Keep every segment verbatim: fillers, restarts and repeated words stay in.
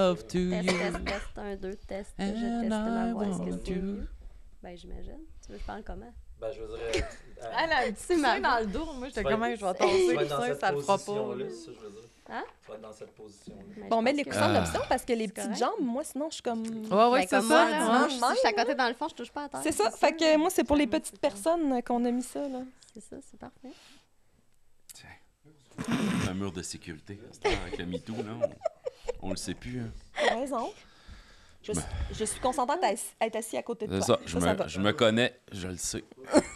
love to Test, you. test, test, un, deux, test, je And teste ma I voix, est-ce que want c'est you. mieux? Ben, j'imagine. Tu veux que je parle comment? Ben, je veux dire... euh, Elle a un petit C'est ma coussin dans le dos. Moi, j'étais Tu vas comme, être- je vais tu tasser vas le être dans coussin, cette ça le fera pas. position-là, là. c'est ça que je veux dire. Hein? Tu vas être dans cette position-là. Ben, Bon, je mais pense les que- coussins Ah. d'option parce que les C'est petites correct. jambes, moi, sinon, je suis comme. Ouais, ouais, Ben, c'est comme ça. moi, là, moi, ouais. je si je suis à côté dans le fond, je touche pas à terre. C'est ça. Fait que moi, c'est pour les petites personnes qu'on a mis ça, là. C'est ça, c'est parfait. Un mur de sécurité. C'est avec le MeToo, là, on, on le sait plus. Hein. T'as raison. Je, suis- je suis consentante à assis- à être assis à côté de C'est toi. ça, je, ça me, va. je me connais, je le sais.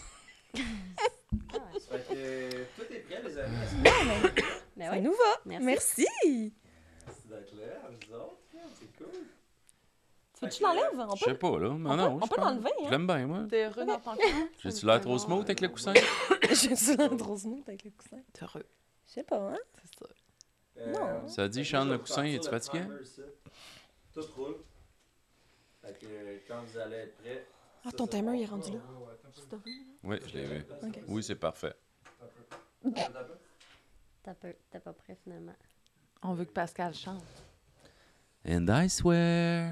Fait que euh, tout est prêt, les amis. Est-ce que Mais Ça oui. nous va. Merci. Merci. c'est d'être là, vous autres? C'est cool. Tu veux que tu l'enlèves? On Je peut, sais pas, là. Non, on non, peut, on je peut pense- l'enlever, Je hein? l'aime bien, moi. T'es heureux dans ton cœur? J'ai-tu l'air trop smooth avec le coussin? J'ai dit l'air trop smooth avec le coussin. T'es heureux. Je sais pas, hein? C'est ça. Non. Ça dit, Sean, le coussin, es-tu fatigué? Tout roule. Fait que euh, quand vous allez être prêts... Ah, ça, ton ça timer, part. il est rendu là. Ouais, ouais, ouais, attends un peu. Oui, je l'ai vu. Ok. Oui, c'est parfait. Attends un peu. T'as peu- T'es pas prêt, finalement. On veut que Pascal chante. And I swear.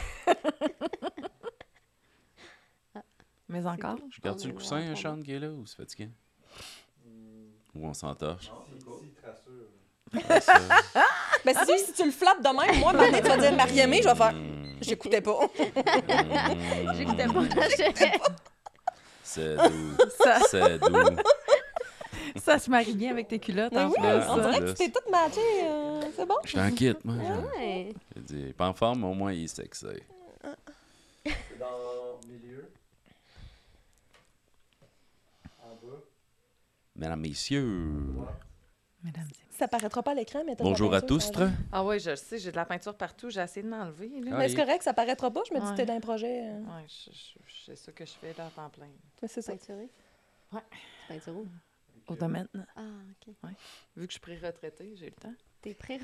Mais encore? Je garde-tu le coussin, hein, Sean, qui est là, ou c'est fatigué? Hmm, Ou on s'entorche? Non, c'est cool. Si, te rassure. Ouais, ça. Ben, si, si tu le flappes de même, moi, maintenant, tu vas dire Marie-Aimée, je vais faire. Mm, J'écoutais pas. mm, J'écoutais pas la chérie. C'est doux. Ça, C'est doux. ça se marie bien avec tes culottes, Mais en oui, plus. on dirait que Plus. tu t'es toute matchée. euh, c'est bon? Je suis en kit, moi. je- Ouais. J'ai dit, il est pas en forme, mais au moins, il est sexy. C'est dans le milieu. En bas. Mesdames, messieurs, Ouais. Mesdames et Ça paraîtra pas à l'écran, mais t'as de la bonjour à peinture, tous. ça tra. Ah oui, je le sais, j'ai de la peinture partout. J'ai essayé de l'enlever. Là. Ah, Mais c'est il- correct, ça paraîtra pas. Je me dis que Ouais. t'es dans un projet. euh, Ouais, je- je- c'est ça que je fais là à temps plein. mais c'est ça. Peinturé? Ouais. Tu peintures où? Au domaine. Ah, OK. Vu que je suis pré-retraitée, j'ai le temps. T'es prêt?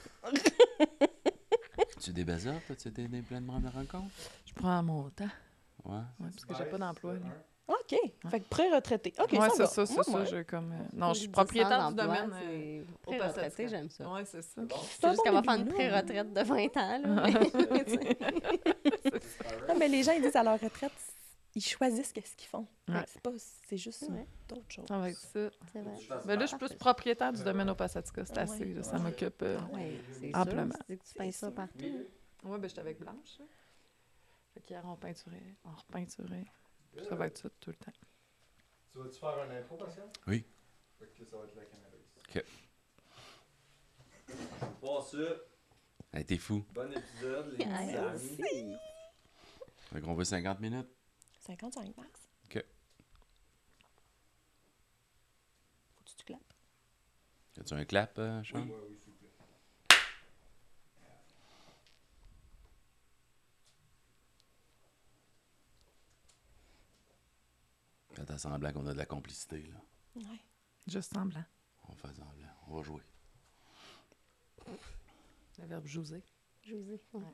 Tu des bazars, toi? Tu étais des plein de membres de rencontre? Je prends mon temps. Ouais. Ouais, parce que j'ai pas d'emploi. là. OK. Fait que pré-retraité. OK, ouais, ça c'est va. ça, c'est Moi, ça. moi, j'ai comme. euh, Non, je suis Dix propriétaire ans du d'emploi, domaine. euh, c'est au pré-retraité, Passatico. j'aime ça. Ouais, c'est ça. C'est bon? C'est C'est un juste bon qu'elle va début, faire une là. pré-retraite de vingt ans, là. Ah, mais les gens, ils disent à leur retraite, ils choisissent qu'est-ce qu'ils font. Fait que Ouais. C'est pas, c'est juste Ouais. d'autres choses. Ça va être ça. C'est vrai. Mais là, je suis plus propriétaire du domaine au Passatica. C'est Ouais. assez. là, ça m'occupe. euh, Ah ouais, c'est Amplement. sûr. C'est que tu peins ça partout. Milieu. Ouais, ben j'étais avec Blanche. là. Fait qu'hier, on peinturait, on repeinturait. Ça va être ça tout le temps. Tu vas-tu faire un intro, Pascal? Oui. Fait que ça va être la caméra ici. OK. Bon, ça, Hey, t'es fou. bon épisode, les Ah, petits merci. amis. Fait qu'on veut cinquante minutes. cinquante-cinq max. OK. Faut que tu te clapes. As-tu un clap, euh, Sean? Ouais, oui, s'il vous plaît. Faites semblant qu'on a de la complicité, là. Ouais. Juste semblant. On fait semblant. On va jouer. Le verbe jouer. Je vous ai. Ouais.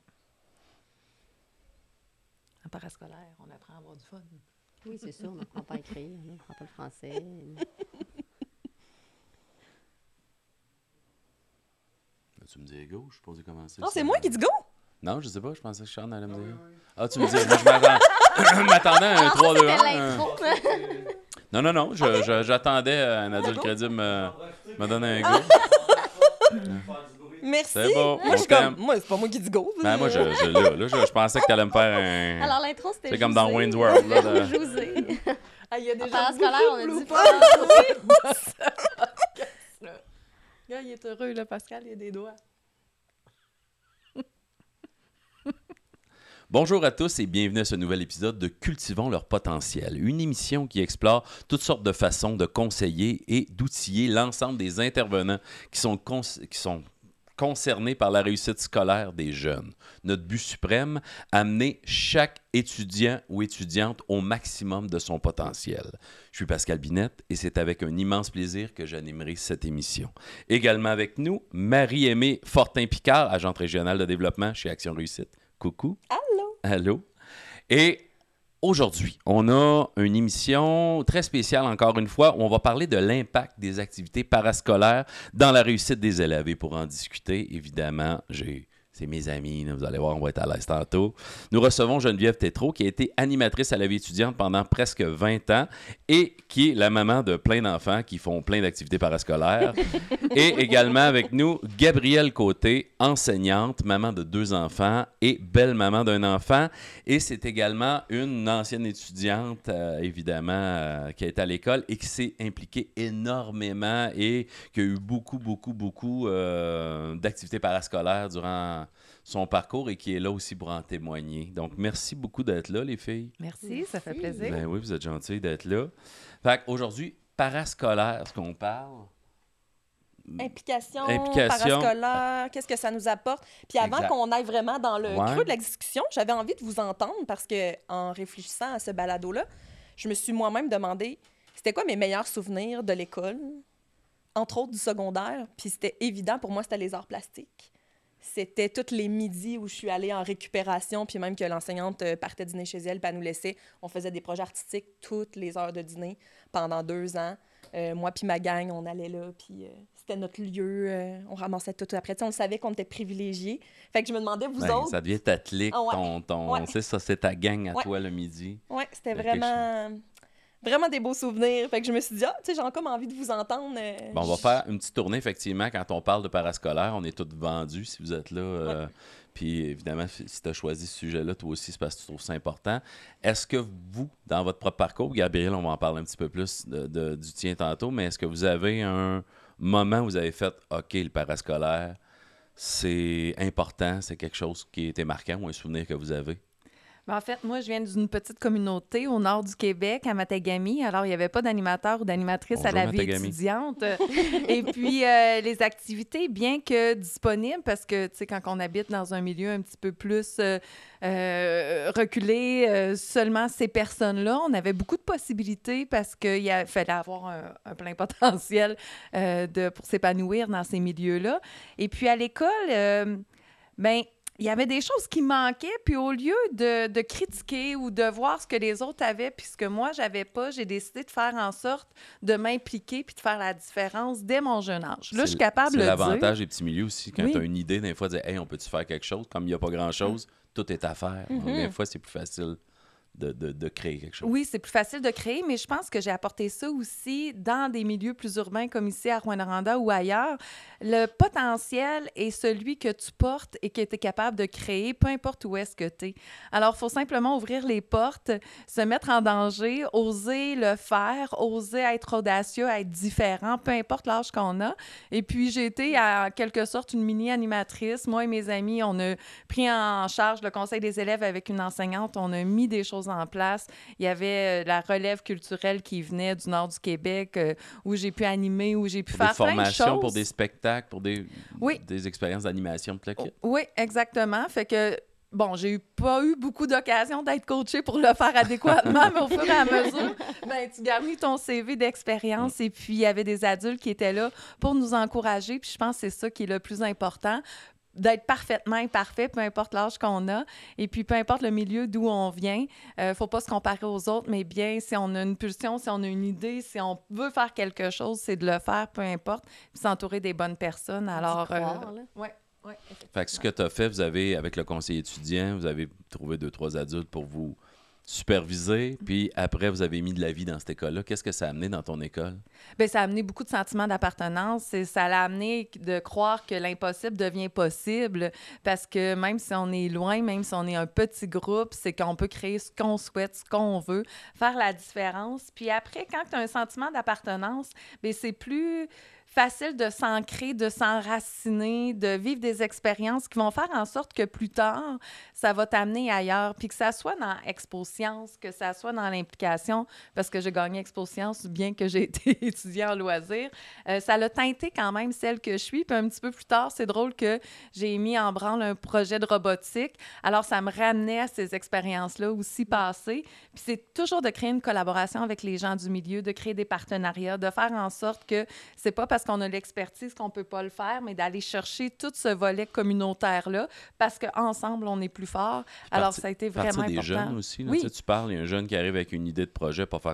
En parascolaire, on apprend à avoir du fun. Oui, c'est sûr. On n'apprend pas à écrire. On n'apprend pas le français. Tu me dis go, je suis supposé commencer. Non, ça. c'est moi qui dis go! Non, je sais pas, je pensais que Sean allait me Ah, oui, dire. oui. Ah, tu me dis, moi je m'attends- je m'attendais à un trois deux un. C'était un- l'intro. Non, non, non, je- je- j'attendais à un adulte crédible me, me donne un go. Merci! C'est beau, Moi, on je suis comme. t'aime. Moi, c'est pas moi qui dis go. Ben, moi, je, je, là, là, je, je pensais que t'allais me faire un... Alors, l'intro, c'était C'est comme dans José. Wayne's World, là, de- José. Ah, il y a En déjà parascolaire, on a dit beaucoup pas. Regarde, il est heureux, là, Pascal, il a des doigts. Bonjour à tous et bienvenue à ce nouvel épisode de Cultivons leur potentiel, une émission qui explore toutes sortes de façons de conseiller et d'outiller l'ensemble des intervenants qui sont, cons- qui sont concernés par la réussite scolaire des jeunes. Notre but suprême, amener chaque étudiant ou étudiante au maximum de son potentiel. Je suis Pascal Binette et c'est avec un immense plaisir que j'animerai cette émission. Également avec nous, Marie-Aimée Fortin-Picard, agente régionale de développement chez Action Réussite. Coucou. Allô? Allô. Et aujourd'hui, on a une émission très spéciale, encore une fois, où on va parler de l'impact des activités parascolaires dans la réussite des élèves. Et pour en discuter, évidemment, j'ai C'est mes amis, là, vous allez voir, on va être à l'aise tantôt. Nous recevons Geneviève Tétrault, qui a été animatrice à la vie étudiante pendant presque vingt ans et qui est la maman de plein d'enfants qui font plein d'activités parascolaires. Et également avec nous, Gabrielle Côté, enseignante, maman de deux enfants et belle-maman d'un enfant. Et c'est également une ancienne étudiante, euh, évidemment, euh, qui est à l'école et qui s'est impliquée énormément et qui a eu beaucoup, beaucoup, beaucoup euh, d'activités parascolaires durant son parcours et qui est là aussi pour en témoigner. Donc, merci beaucoup d'être là, les filles. Merci, ça fait Merci. plaisir. Ben oui, vous êtes gentils d'être là. Fait qu'aujourd'hui, parascolaire, ce qu'on parle. Implication, Implication. parascolaire, qu'est-ce que ça nous apporte? Puis avant Exact. qu'on aille vraiment dans le Ouais. creux de la discussion, j'avais envie de vous entendre parce que en réfléchissant à ce balado-là, je me suis moi-même demandé c'était quoi mes meilleurs souvenirs de l'école, entre autres du secondaire. Puis c'était évident pour moi, c'était les arts plastiques. C'était tous les midis où je suis allée en récupération, puis même que l'enseignante euh, partait dîner chez elle, puis elle nous laissait. On faisait des projets artistiques toutes les heures de dîner pendant deux ans. Euh, moi puis ma gang, on allait là, puis euh, c'était notre lieu. Euh, on ramassait tout après. Tu sais, on savait qu'on était privilégiés. Fait que je me demandais, vous Ben, autres... ça devient ta clique, Ah ouais. ton, ton, Ouais. c'est ça, c'est ta gang à Ouais. toi le midi. Oui, c'était Il y a quelque vraiment... Vraiment des beaux souvenirs. Fait que je me suis dit, ah, tu sais, j'ai encore envie de vous entendre. euh, Bon, on va faire une petite tournée, effectivement. Quand on parle de parascolaire, on est tous vendus si vous êtes là. euh, Puis évidemment, si tu as choisi ce sujet-là, toi aussi, c'est parce que tu trouves ça important. Est-ce que vous, dans votre propre parcours, Gabriel, on va en parler un petit peu plus de, de- du tien tantôt, mais est-ce que vous avez un moment où vous avez fait OK, le parascolaire, c'est important, c'est quelque chose qui était marquant ou un souvenir que vous avez? Ben, en fait, moi, je viens d'une petite communauté au nord du Québec, à Matagami. Alors, il n'y avait pas d'animateur ou d'animatrice à Bonjour, la vie Matagami. étudiante. Et puis, euh, les activités, bien que disponibles, parce que, tu sais, quand on habite dans un milieu un petit peu plus euh, euh, reculé, euh, seulement ces personnes-là, on avait beaucoup de possibilités parce qu'il a- fallait avoir un, un plein potentiel euh, de, pour s'épanouir dans ces milieux-là. Et puis, à l'école, euh, ben il y avait des choses qui manquaient, puis au lieu de, de critiquer ou de voir ce que les autres avaient puis ce que moi, j'avais pas, j'ai décidé de faire en sorte de m'impliquer puis de faire la différence dès mon jeune âge. Là, je suis capable de C'est le dire. l'avantage des petits milieux aussi, quand Oui. tu as une idée, des fois, de dire « Hey, on peut-tu faire quelque chose? » Comme il n'y a pas grand-chose, tout est à faire. Donc, Mhm. des fois, c'est plus facile de, de, de créer quelque chose. Oui, c'est plus facile de créer, mais je pense que j'ai apporté ça aussi dans des milieux plus urbains comme ici à Rouyn-Noranda ou ailleurs. Le potentiel est celui que tu portes et que tu es capable de créer, peu importe où est-ce que tu es. Alors, il faut simplement ouvrir les portes, se mettre en danger, oser le faire, oser être audacieux, être différent, peu importe l'âge qu'on a. Et puis, j'ai été en quelque sorte une mini-animatrice. Moi et mes amis, on a pris en charge le conseil des élèves avec une enseignante. On a mis des choses en place. Il y avait euh, la relève culturelle qui venait du nord du Québec, euh, où j'ai pu animer, où j'ai pu Pour des faire plein de formations, choses. pour des spectacles, pour des, Oui. des expériences d'animation, tout le kit. Oui, exactement. Fait que, bon, j'ai eu- pas eu beaucoup d'occasions d'être coachée pour le faire adéquatement, mais au fur et à mesure, ben, tu garnis ton C V d'expérience. Et puis, il y avait des adultes qui étaient là pour nous encourager. Puis, je pense que c'est ça qui est le plus important, d'être parfaitement imparfait, peu importe l'âge qu'on a, et puis peu importe le milieu d'où on vient. Il ne faut pas se comparer aux autres, mais bien, si on a une pulsion, si on a une idée, si on veut faire quelque chose, c'est de le faire, peu importe, puis s'entourer des bonnes personnes. Alors, D'y croire, là. oui, oui, Fait que ce que tu as fait, vous avez, avec le conseiller étudiant, vous avez trouvé deux, trois adultes pour vous superviser, puis après, vous avez mis de la vie dans cette école-là. Qu'est-ce que ça a amené dans ton école? Bien, ça a amené beaucoup de sentiments d'appartenance et ça l'a amené de croire que l'impossible devient possible parce que même si on est loin, même si on est un petit groupe, c'est qu'on peut créer ce qu'on souhaite, ce qu'on veut, faire la différence. Puis après, quand tu as un sentiment d'appartenance, bien, c'est plus facile de s'ancrer, de s'enraciner, de vivre des expériences qui vont faire en sorte que plus tard, ça va t'amener ailleurs. Puis que ça soit dans Expo Sciences, que ça soit dans l'implication, parce que j'ai gagné Expo Sciences, bien que j'ai été étudiant en loisirs, euh, ça l'a teinté quand même celle que je suis. Puis un petit peu plus tard, c'est drôle que j'ai mis en branle un projet de robotique. Alors, ça me ramenait à ces expériences-là aussi passées. Puis c'est toujours de créer une collaboration avec les gens du milieu, de créer des partenariats, de faire en sorte que c'est pas parce qu'on a l'expertise qu'on peut pas le faire, mais d'aller chercher tout ce volet communautaire-là, parce qu'ensemble, on est plus fort. Alors, Parti- ça a été Partir vraiment des important. jeunes aussi. Là, Oui. tu sais, tu parles, il y a un jeune qui arrive avec une idée de projet pour faire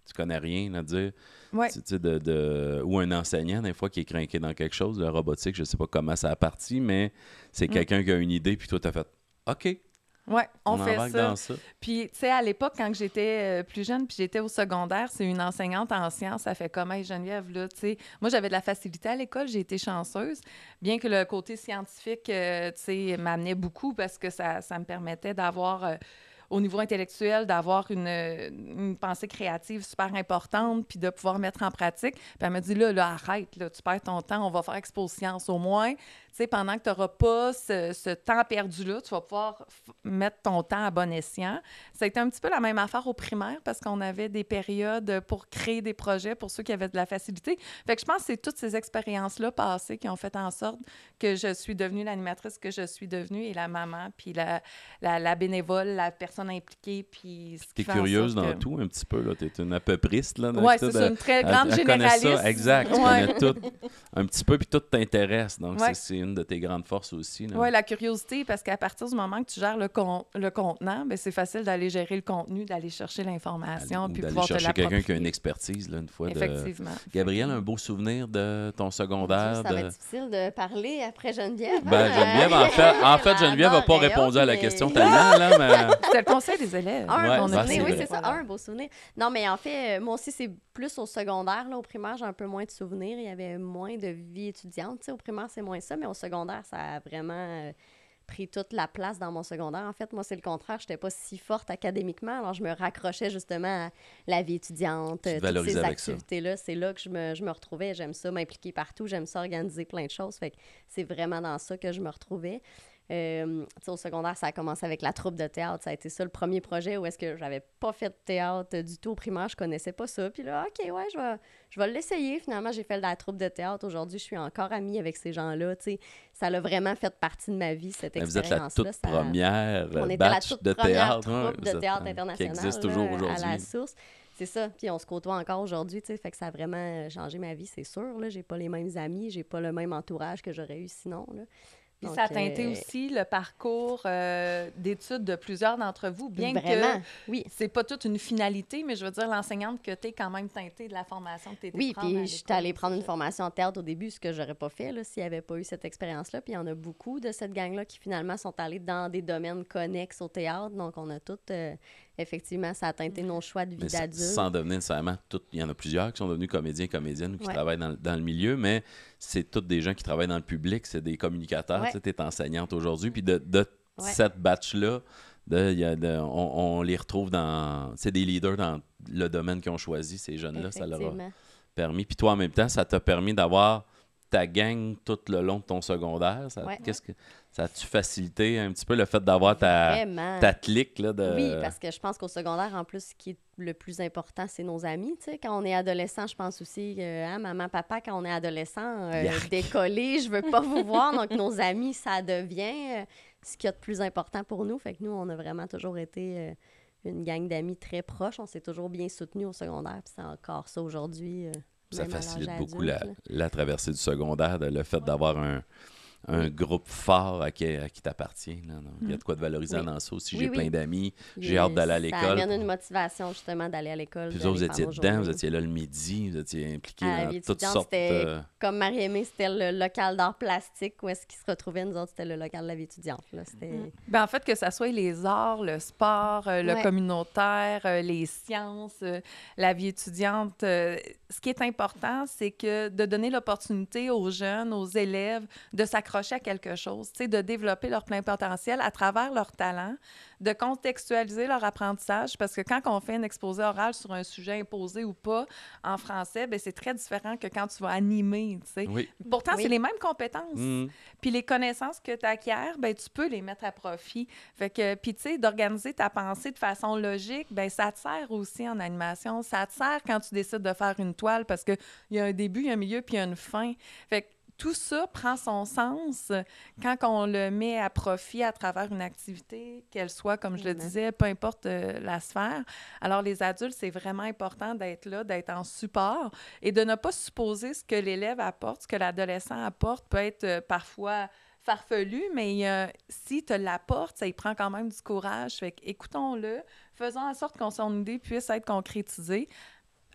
tu connais rien à dire. Ouais. Tu sais, de, de... Ou un enseignant, des fois, qui est craqué dans quelque chose, la robotique, je sais pas comment ça a parti, mais c'est Mm. quelqu'un qui a une idée, puis toi, t'as fait « OK, Ouais, on, on, fait embarque ça. dans ça. » Puis, tu sais, à l'époque, quand j'étais euh, plus jeune, puis j'étais au secondaire, c'est une enseignante en sciences. Ça fait comme, hey, Geneviève, là, tu sais. Moi, j'avais de la facilité à l'école, j'ai été chanceuse. Bien que le côté scientifique, euh, tu sais, m'amenait beaucoup parce que ça, ça me permettait d'avoir, euh, au niveau intellectuel, d'avoir une, une pensée créative super importante, puis de pouvoir mettre en pratique. Puis elle me dit, là, là, arrête, là, tu perds ton temps, on va faire Expo Science au moins. Tu sais, pendant que tu n'auras pas ce, ce temps perdu-là, tu vas pouvoir f- mettre ton temps à bon escient. Ça a été un petit peu la même affaire au primaire parce qu'on avait des périodes pour créer des projets pour ceux qui avaient de la facilité. Fait que je pense que c'est toutes ces expériences-là passées qui ont fait en sorte que je suis devenue l'animatrice que je suis devenue et la maman, puis la, la, la bénévole, la personne impliquée, puis... ce qui T'es fait en curieuse sorte dans que- tout, un petit peu, là. T'es une à peu priste, là. dans Ouais, tout, c'est ça, euh, une très elle- grande elle connaît ça, généraliste. exact, tu Ouais. connais tout, un petit peu, puis tout t'intéresse. Donc, Ouais. c'est, c'est une de tes grandes forces aussi. là. Oui, la curiosité, parce qu'à partir du moment que tu gères le, con- le contenant, ben c'est facile d'aller gérer le contenu, d'aller chercher l'information, Ou puis d'aller pouvoir te chercher quelqu'un qui a l'approprier. une expertise, là, une fois. De... Effectivement. Gabrielle, un beau souvenir de ton Mon Dieu, secondaire? ça va de... être difficile de parler après Geneviève. Ben, hein? Geneviève, en fait, en fait La Geneviève n'a pas barre est répondu à la haute, question mais- tellement, là, mais... C'était le conseil des élèves. Un Ouais, beau qu'on bah, a souvenir, c'est oui, vrai. c'est ça, Voilà. un beau souvenir. Non, mais en fait, euh, moi aussi, c'est plus au secondaire. Là, au primaire, j'ai un peu moins de souvenirs. Il y avait moins de vie étudiante. Tu sais, au primaire, c'est moins ça, mais au secondaire, ça a vraiment euh, pris toute la place dans mon secondaire. En fait, moi, c'est le contraire. Je n'étais pas si forte académiquement. Alors, je me raccrochais justement à la vie étudiante, Tu te euh, toutes valorisais ces avec ça. activités-là. C'est là que je me, je me retrouvais. J'aime ça m'impliquer partout. J'aime ça organiser plein de choses. Fait que c'est vraiment dans ça que je me retrouvais. Euh, tu sais, au secondaire, ça a commencé avec la troupe de théâtre. Ça a été ça le premier projet où est-ce que j'avais pas fait de théâtre du tout au primaire. Je connaissais pas ça. Puis là, OK, ouais, je vais, je vais l'essayer. Finalement, j'ai fait de la troupe de théâtre. Aujourd'hui, je suis encore amie avec ces gens-là. Tu sais, ça l'a vraiment fait partie de ma vie, cette Mais vous êtes la expérience-là. toute Ça- première On euh, était la batch toute de première théâtre. hein, troupe vous de êtes, théâtre euh, international Qui existe toujours là, à aujourd'hui. la source. C'est ça. Puis on se côtoie encore aujourd'hui, tu sais. Fait que ça a vraiment changé ma vie, c'est sûr. Là. J'ai pas les mêmes amis, j'ai pas le même entourage que j'aurais eu sinon. Là. Puis Donc, ça a teinté euh, aussi le parcours euh, d'études de plusieurs d'entre vous, bien Vraiment, que oui. c'est pas toute une finalité, mais je veux dire, l'enseignante que tu es quand même teintée de la formation que tu Oui, puis je suis allée prendre une formation en théâtre au début, ce que j'aurais pas fait là, s'il n'y avait pas eu cette expérience-là. Puis il y en a beaucoup de cette gang-là qui finalement sont allés dans des domaines connexes au théâtre. Donc on a toutes, euh, effectivement, ça a teinté nos choix de vie Mais sans, d'adulte. sans devenir nécessairement tout. Il y en a plusieurs qui sont devenus comédiens et comédiennes ou qui Ouais. travaillent dans, dans le milieu, mais c'est tous des gens qui travaillent dans le public, c'est des communicateurs. Ouais. Tu es enseignante aujourd'hui. Puis de, de Ouais. cette batch-là, de, il y a de- on, on les retrouve dans. C'est des leaders dans le domaine qu'ils ont choisi, ces jeunes-là. Ça leur a Effectivement. permis. Puis toi, en même temps, ça t'a permis d'avoir ta gang tout le long de ton secondaire. Ça, Ouais. qu'est-ce que, ça a-tu facilité un petit peu le fait d'avoir ta, Vraiment. ta clique? Là, de... Oui, parce que je pense qu'au secondaire, en plus, ce qui est le plus important, c'est nos amis. Tu sais, quand on est adolescent, je pense aussi, euh, hein, maman, papa, quand on est adolescent, euh, Yark. décollé, je veux pas vous voir. Donc, nos amis, ça devient euh, ce qu'il y a de plus important pour nous. Fait que nous, on a vraiment toujours été euh, une gang d'amis très proches. On s'est toujours bien soutenus au secondaire. Puis c'est encore ça aujourd'hui. euh, Ça même à l'âge facilite beaucoup adulte, la, là. la traversée du secondaire, de- le fait d'avoir un, un groupe fort à qui, à qui t'appartient. là. Donc, il y a de quoi de valorisant Oui. dans ça aussi. Oui, J'ai oui. plein d'amis. J'ai Et hâte d'aller à Ça l'école. amène une motivation, justement, d'aller à l'école. Puis vous autres, vous d'aller étiez faire nos dedans, vous journées. étiez là le midi, vous étiez impliqués À la dans vie toutes étudiante, sortes c'était de... Comme Marie-Aimée, c'était le local d'art plastique où est-ce qu'ils se retrouvaient. Nous autres, c'était le local de la vie étudiante. Là. C'était... Ben, en fait, que ça soit les arts, le sport, euh, le Ouais. communautaire, euh, les sciences, euh, la vie étudiante, euh, ce qui est important, c'est que de donner l'opportunité aux jeunes, aux élèves, de s'accrocher à quelque chose, tu sais, de développer leur plein potentiel à travers leur talent, de contextualiser leur apprentissage, parce que quand on fait un exposé oral sur un sujet imposé ou pas en français, ben c'est très différent que quand tu vas animer, tu sais. Oui. Pourtant, Oui. c'est les mêmes compétences. Mhm. Puis les connaissances que tu acquiers, ben tu peux les mettre à profit. Fait que, puis tu sais, d'organiser ta pensée de façon logique, ben ça te sert aussi en animation. Ça te sert quand tu décides de faire une toile parce qu'il y a un début, il y a un milieu, puis il y a une fin. Fait que tout ça prend son sens quand on le met à profit à travers une activité, qu'elle soit, comme je le Vraiment. disais, peu importe euh, la sphère. Alors, les adultes, c'est vraiment important d'être là, d'être en support et de ne pas supposer ce que l'élève apporte, ce que l'adolescent apporte peut être euh, parfois farfelu, mais euh, si te l'apporte, ça y prend quand même du courage. Fait que écoutons-le, faisons en sorte que son idée puisse être concrétisée.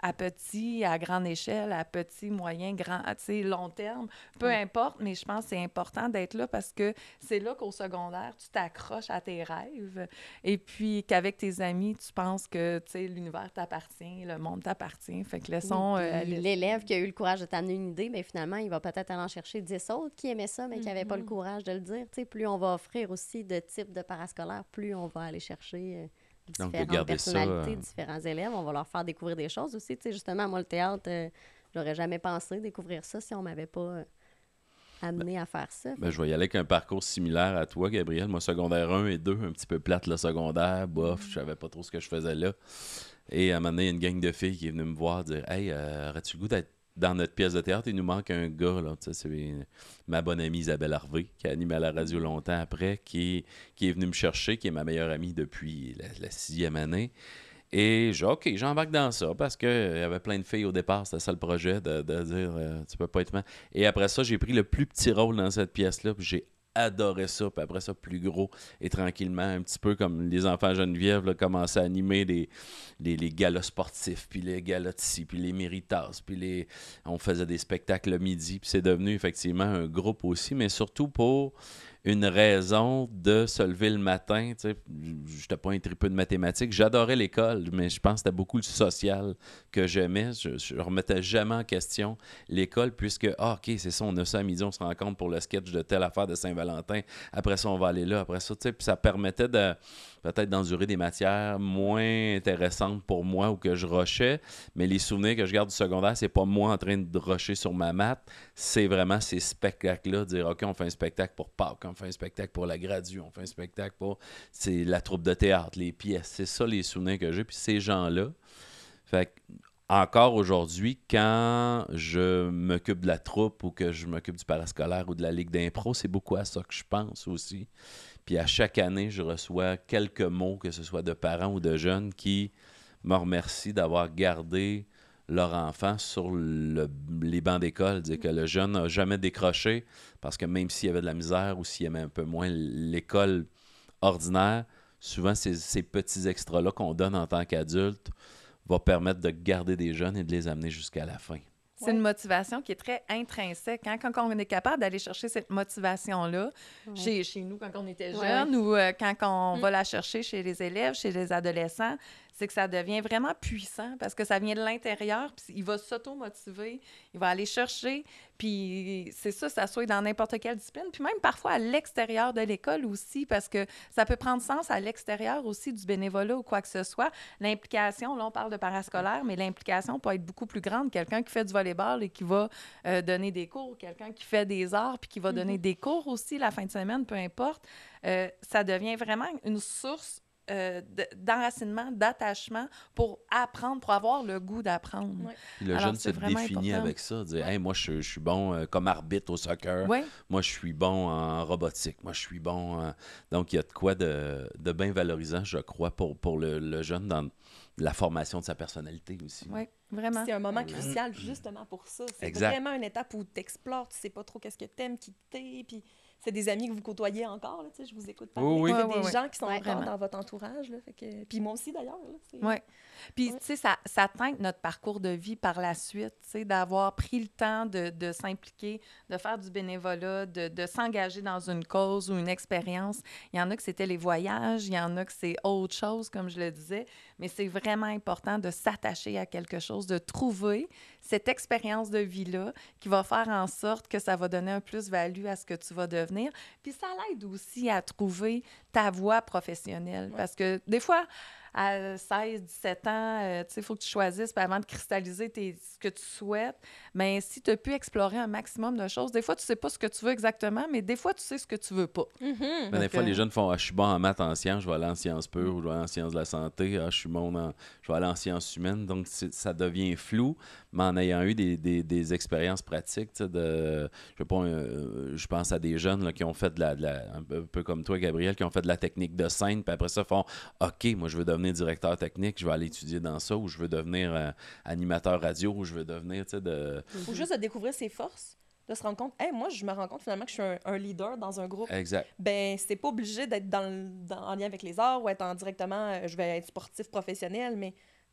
à petit, à grande échelle, à petit, moyen, grand, tu sais, long terme, peu Oui. importe, mais je pense que c'est important d'être là parce que c'est là qu'au secondaire, tu t'accroches à tes rêves et puis qu'avec tes amis, tu penses que, tu sais, l'univers t'appartient, le monde t'appartient. Fait que laissons... Oui, euh, puis laisse- l'élève qui a eu le courage de t'amener une idée, mais finalement, il va peut-être aller en chercher dix autres qui aimaient ça, mais qui n'avaient pas le Mhm. courage de le dire. Tu sais, plus on va offrir aussi de types de parascolaires, plus on va aller chercher euh, Donc, de différentes garder ça, personnalités, euh, différents élèves. On va leur faire découvrir des choses aussi. Tu sais, justement, moi, le théâtre, euh, j'aurais jamais pensé découvrir ça si on m'avait pas euh, amené à faire ça. Ben, je vais y aller avec un parcours similaire à toi, Gabriel. Moi, secondaire un et deux, un petit peu plate le secondaire. Bof, je savais pas trop ce que je faisais là. Et à un moment donné, il y a une gang de filles qui est venue me voir dire « Hey, euh, aurais-tu le goût d'être dans notre pièce de théâtre? Il nous manque un gars. » Là. Tu sais, c'est ma bonne amie Isabelle Harvey, qui a animé à la radio longtemps après, qui, qui est venue me chercher, qui est ma meilleure amie depuis la, la sixième année. Et j'ai OK, j'embarque dans ça parce qu'il y avait plein de filles au départ. C'était ça le projet, de, de dire euh, tu peux pas être... ma- Et après ça, j'ai pris le plus petit rôle dans cette pièce-là. Puis j'ai adoré ça. Puis après ça, plus gros. Et tranquillement, un petit peu comme les enfants Geneviève, là, commençaient à animer les, les, les galas sportifs, puis les galas de ci, puis les méritas. Puis les... on faisait des spectacles le midi. Puis c'est devenu effectivement un groupe aussi, mais surtout pour une raison de se lever le matin. Tu sais, je n'étais pas un tripeux de mathématiques. J'adorais l'école, mais je pense que c'était beaucoup le social que j'aimais. Je ne remettais jamais en question l'école, puisque, ah, OK, c'est ça, on a ça à midi, on se rencontre pour le sketch de telle affaire de Saint-Valentin. Après ça, on va aller là. Après ça, tu sais, puis ça permettait de peut-être d'endurer des matières moins intéressantes pour moi ou que je rushais. Mais les souvenirs que je garde du secondaire, c'est pas moi en train de rusher sur ma maths. C'est vraiment ces spectacles-là, dire OK, on fait un spectacle pour Pâques, on fait un spectacle pour la Gradu, on fait un spectacle pour c'est la troupe de théâtre, les pièces. C'est ça les souvenirs que j'ai. Puis ces gens-là, fait que, encore aujourd'hui, quand je m'occupe de la troupe ou que je m'occupe du parascolaire ou de la ligue d'impro, c'est beaucoup à ça que je pense aussi. Puis à chaque année, je reçois quelques mots, que ce soit de parents ou de jeunes, qui me remercient d'avoir gardé leur enfant sur le- les bancs d'école. Dire que le jeune n'a jamais décroché parce que même s'il y avait de la misère ou s'il aimait un peu moins l'école ordinaire, souvent ces, ces petits extras-là qu'on donne en tant qu'adulte va permettre de garder des jeunes et de les amener jusqu'à la fin. C'est une motivation qui est très intrinsèque. Hein? Quand on est capable d'aller chercher cette motivation-là, Ouais. chez, chez nous, quand on était Ouais, jeune, ou euh, quand on Mm. va la chercher chez les élèves, chez les adolescents, c'est que ça devient vraiment puissant parce que ça vient de l'intérieur, puis il va s'auto-motiver, il va aller chercher, puis c'est ça, ça soit dans n'importe quelle discipline, puis même parfois à l'extérieur de l'école aussi, parce que ça peut prendre sens à l'extérieur aussi du bénévolat ou quoi que ce soit. L'implication, là, on parle de parascolaire, mais l'implication peut être beaucoup plus grande. Quelqu'un qui fait du volleyball et qui va euh, donner des cours, quelqu'un qui fait des arts puis qui va donner Mhm. des cours aussi la fin de semaine, peu importe, euh, ça devient vraiment une source euh, de- d'enracinement, d'attachement pour apprendre, pour avoir le goût d'apprendre. Ouais. Puis le Alors, jeune se c'est vraiment définit important. avec ça. Dire, hey, moi, je, je suis bon euh, comme arbitre au soccer. Oui, Moi, je suis bon en robotique. Moi, je suis bon en... Donc, il y a de quoi de, de bien valorisant, je crois, pour, pour le, le jeune dans la formation de sa personnalité aussi. oui, vraiment. C'est un moment crucial justement pour ça. C'est Exact. vraiment une étape où tu explores, tu sais pas trop qu'est-ce que t'aimes, qui t'es, puis c'est des amis que vous côtoyez encore, là, tu sais, je vous écoute parler. Oui, oui. C'est Ouais, ouais, des ouais. gens qui sont Ouais, encore vraiment. dans votre entourage, là, fait que... puis moi aussi d'ailleurs. là, c'est- Oui. Puis, Ouais. tu sais, ça, ça teinte notre parcours de vie par la suite, tu sais, d'avoir pris le temps de, de s'impliquer, de faire du bénévolat, de, de s'engager dans une cause ou une expérience. Il y en a que c'était les voyages, il y en a que c'est autre chose, comme je le disais, mais c'est vraiment important de s'attacher à quelque chose, de trouver cette expérience de vie-là qui va faire en sorte que ça va donner un plus-value à ce que tu vas devenir. Puis ça l'aide aussi à trouver ta voie professionnelle. Ouais. Parce que des fois, à seize, dix-sept ans, euh, tu sais, il faut que tu choisisses, puis avant de cristalliser tes, ce que tu souhaites, mais si tu as pu explorer un maximum de choses, des fois, tu sais pas ce que tu veux exactement, mais des fois, tu sais ce que tu veux pas. Mhm. Mais des Donc, fois, euh, les jeunes font ah, je suis bon en maths, en sciences, je vais aller en sciences pures ou je vais aller en sciences de la santé. Ah, je suis bon en... je vais aller en sciences humaines. Donc, c'est- ça devient flou, mais en ayant eu des, des, des expériences pratiques, tu sais, de, je, sais pas, euh, je pense à des jeunes là, qui ont fait de la, de la- un peu, un peu comme toi, Gabriel, qui ont fait de la technique de scène, puis après ça, font OK, moi, je veux devenir directeur technique, je vais aller étudier dans ça, ou je veux devenir euh, animateur radio, ou je veux devenir, tu sais, de. Ou juste de découvrir ses forces, de se rendre compte, hey, moi, je me rends compte finalement que je suis un, un leader dans un groupe. Exact. Ben, c'est pas obligé d'être dans, le- dans- en lien avec les arts ou être en directement, euh, je vais être sportif professionnel, mais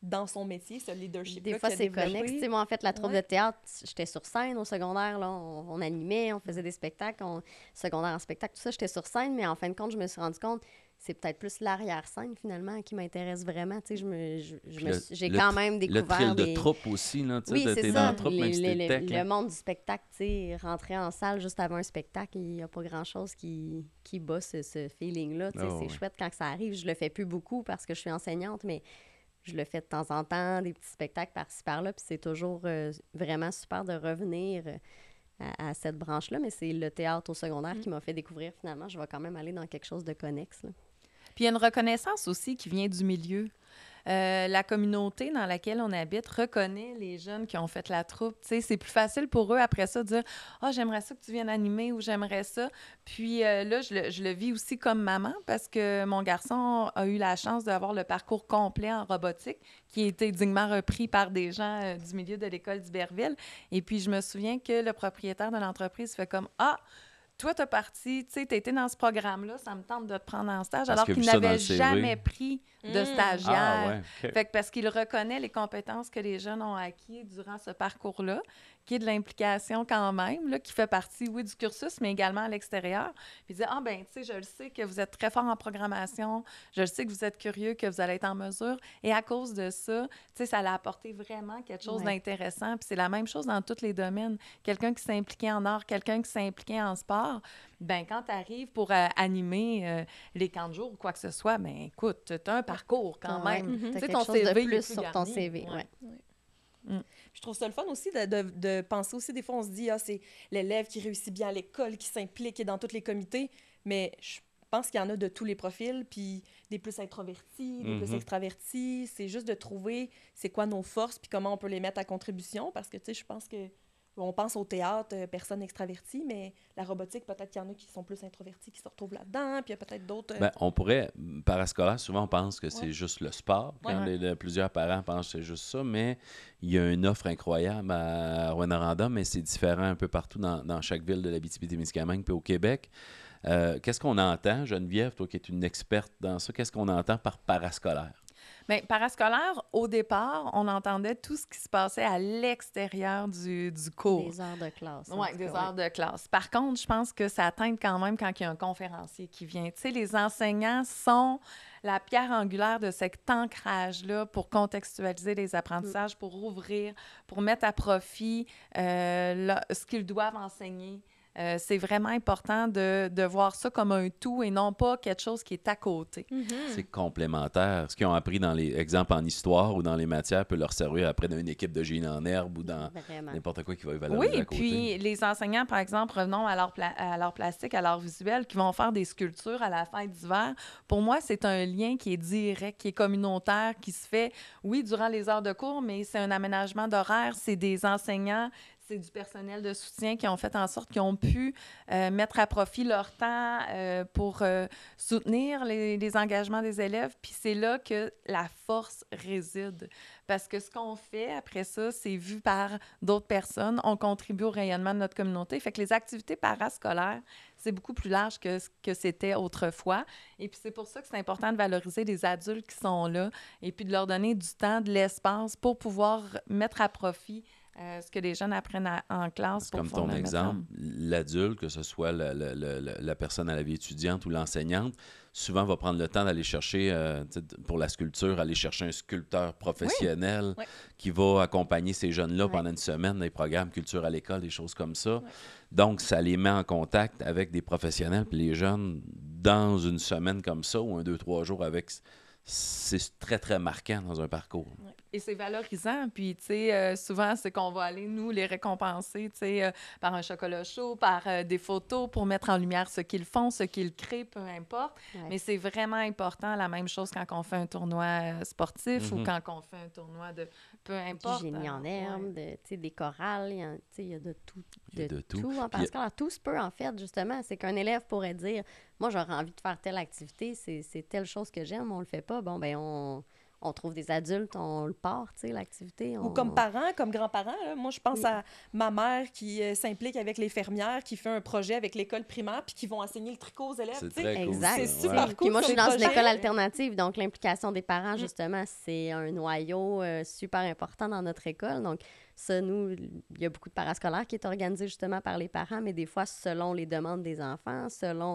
dans son métier, ce leadership-là Des fois, qu'il a c'est développé. connexe. Tu sais, moi, en fait, la troupe Ouais. de théâtre, j'étais sur scène au secondaire. Là, on, on animait, on faisait des spectacles. On, secondaire en spectacle, tout ça, j'étais sur scène. Mais en fin de compte, je me suis rendu compte c'est peut-être plus l'arrière-scène, finalement, qui m'intéresse vraiment. Tu sais, je me, je, je Puis me le- suis- j'ai le quand tr- même Le découvert thrill de des... troupe aussi, là, tu sais, Oui, de- c'est t'es ça. dans la troupe, même Les- si les- t'es le, le tech. le hein. monde du spectacle, tu sais, rentrer en salle juste avant un spectacle, il n'y a pas grand-chose qui, qui bat ce, ce feeling-là. Tu sais, Oh, c'est oui. chouette quand ça arrive. Je le fais plus beaucoup parce que je suis enseignante, mais je le fais de temps en temps, des petits spectacles par-ci par-là, puis c'est toujours euh, vraiment super de revenir euh, à, à cette branche-là, mais c'est le théâtre au secondaire qui m'a fait découvrir finalement, je vais quand même aller dans quelque chose de connexe. Là. Puis il y a une reconnaissance aussi qui vient du milieu. Euh, la communauté dans laquelle on habite reconnaît les jeunes qui ont fait la troupe. Tu sais, c'est plus facile pour eux après ça de dire « Ah, oh, j'aimerais ça que tu viennes animer » ou « J'aimerais ça ». Puis euh, là, je le, je le vis aussi comme maman parce que mon garçon a eu la chance d'avoir le parcours complet en robotique qui a été dignement repris par des gens euh, du milieu de l'école d'Iberville. Et puis, je me souviens que le propriétaire de l'entreprise fait comme « Ah, toi, t'as parti, tu sais, t'as été dans ce programme-là, ça me tente de te prendre en stage. » Parce Alors qu'il a qu'il vu ça dans n'avait le C V. jamais pris de Mm. stagiaire. Ah, ouais. OK. Fait que parce qu'il reconnaît les compétences que les jeunes ont acquis durant ce parcours-là, qui est de l'implication quand même, là, qui fait partie, oui, du cursus, mais également à l'extérieur. Puis il dit, ah ben, tu sais, je le sais que vous êtes très fort en programmation, je le sais que vous êtes curieux, que vous allez être en mesure. Et à cause de ça, tu sais, ça l'a apporté vraiment quelque chose Ouais. d'intéressant. Puis c'est la même chose dans tous les domaines. Quelqu'un qui s'est impliqué en art, quelqu'un qui s'est impliqué en sport, ben quand tu arrives pour euh, animer euh, les camps de jour ou quoi que ce soit, ben écoute, tu as un parcours quand Ouais, même. t'as Tu sais, quelque ton chose C V, de il est plus plus sur ton garni. C V. Ouais. Ouais. Je trouve ça le fun aussi de, de, de penser aussi, des fois, on se dit, ah, c'est l'élève qui réussit bien à l'école, qui s'implique, qui est dans tous les comités, mais je pense qu'il y en a de tous les profils, puis des plus introvertis, des plus Mhm. extravertis. C'est juste de trouver c'est quoi nos forces, puis comment on peut les mettre à contribution, parce que, tu sais, je pense que on pense au théâtre, euh, personne extravertie, mais la robotique, peut-être qu'il y en a qui sont plus introvertis, qui se retrouvent là-dedans, puis il y a peut-être d'autres... euh, Ben, on pourrait, parascolaire, souvent on pense que c'est Ouais. juste le sport. Quand Ouais. les- les- plusieurs parents pensent que c'est juste ça, mais il y a une offre incroyable à Rouyn-Noranda, mais c'est différent un peu partout dans, dans chaque ville de l'Abitibi-Témiscamingue puis au Québec. Euh, qu'est-ce qu'on entend, Geneviève, toi qui es une experte dans ça, qu'est-ce qu'on entend par parascolaire? Bien, parascolaire, au départ, on entendait tout ce qui se passait à l'extérieur du, du cours. Des heures de classe. en Oui, tout des cas, heures de classe. Par contre, je pense que ça atteint quand même quand il y a un conférencier qui vient. Tu sais, les enseignants sont la pierre angulaire de cet ancrage-là pour contextualiser les apprentissages, pour ouvrir, pour mettre à profit euh, là, ce qu'ils doivent enseigner. Euh, c'est vraiment important de, de voir ça comme un tout et non pas quelque chose qui est à côté. C'est complémentaire. Ce qu'ils ont appris dans les exemples en histoire ou dans les matières peut leur servir après dans une équipe de génie en herbe ou dans Vraiment. n'importe quoi qui va valoriser Oui, à côté. puis les enseignants, par exemple, revenons à l'art, pla- à l'art plastique, à l'art visuel, qui vont faire des sculptures à la fête d'hiver. Pour moi, c'est un lien qui est direct, qui est communautaire, qui se fait, oui, durant les heures de cours, mais c'est un aménagement d'horaire, c'est des enseignants, c'est du personnel de soutien qui ont fait en sorte qu'ils ont pu euh, mettre à profit leur temps euh, pour euh, soutenir les, les engagements des élèves. Puis c'est là que la force réside. Parce que ce qu'on fait après ça, c'est vu par d'autres personnes. On contribue au rayonnement de notre communauté. Fait que les activités parascolaires, c'est beaucoup plus large que ce que c'était autrefois. Et puis c'est pour ça que c'est important de valoriser les adultes qui sont là et puis de leur donner du temps, de l'espace pour pouvoir mettre à profit Euh, ce que les jeunes apprennent à- en classe. C'est pour comme pouvoir ton le mettre exemple, en- l'adulte, que ce soit la, la- la- la- la personne à la vie étudiante ou l'enseignante, souvent va prendre le temps d'aller chercher, euh, tu sais, pour la sculpture, aller chercher un sculpteur professionnel Oui. qui va accompagner ces jeunes-là Ouais. pendant une semaine dans les programmes culture à l'école, des choses comme ça. Donc, ça les met en contact avec des professionnels. Puis les jeunes, dans une semaine comme ça, ou un, deux, trois jours avec... C'est très, très marquant dans un parcours. Et c'est valorisant. Puis, tu sais, euh, souvent, c'est qu'on va aller, nous, les récompenser, tu sais, euh, par un chocolat chaud, par euh, des photos pour mettre en lumière ce qu'ils font, ce qu'ils créent, peu importe. Ouais. Mais c'est vraiment important, la même chose quand on fait un tournoi euh, sportif Mhm. ou quand on fait un tournoi de peu Du importe. génie hein, en ouais. herbe, de, tu sais, des chorales, il y, a, tu sais, il y a de tout. Il y a de tout. en Puis- parascolaire. Tout se peut, en fait, justement. C'est qu'un élève pourrait dire, moi, j'aurais envie de faire telle activité, c'est c'est telle chose que j'aime, on le fait pas. Bon, ben on, on trouve des adultes, on le part, tu sais, l'activité. Ou on- comme parents, comme grands-parents. là. Moi, je pense Oui. à ma mère qui euh, s'implique avec les fermières, qui fait un projet avec l'école primaire, puis qui vont enseigner le tricot aux élèves. C'est tu sais. très cool. Exact. C'est ça, super ouais. cool. Puis moi, je suis comme dans une projet. école alternative, donc l'implication des parents, justement, c'est un noyau euh, super important dans notre école. Donc, ça, nous, il y a beaucoup de parascolaires qui est organisé justement par les parents, mais des fois, selon les demandes des enfants, selon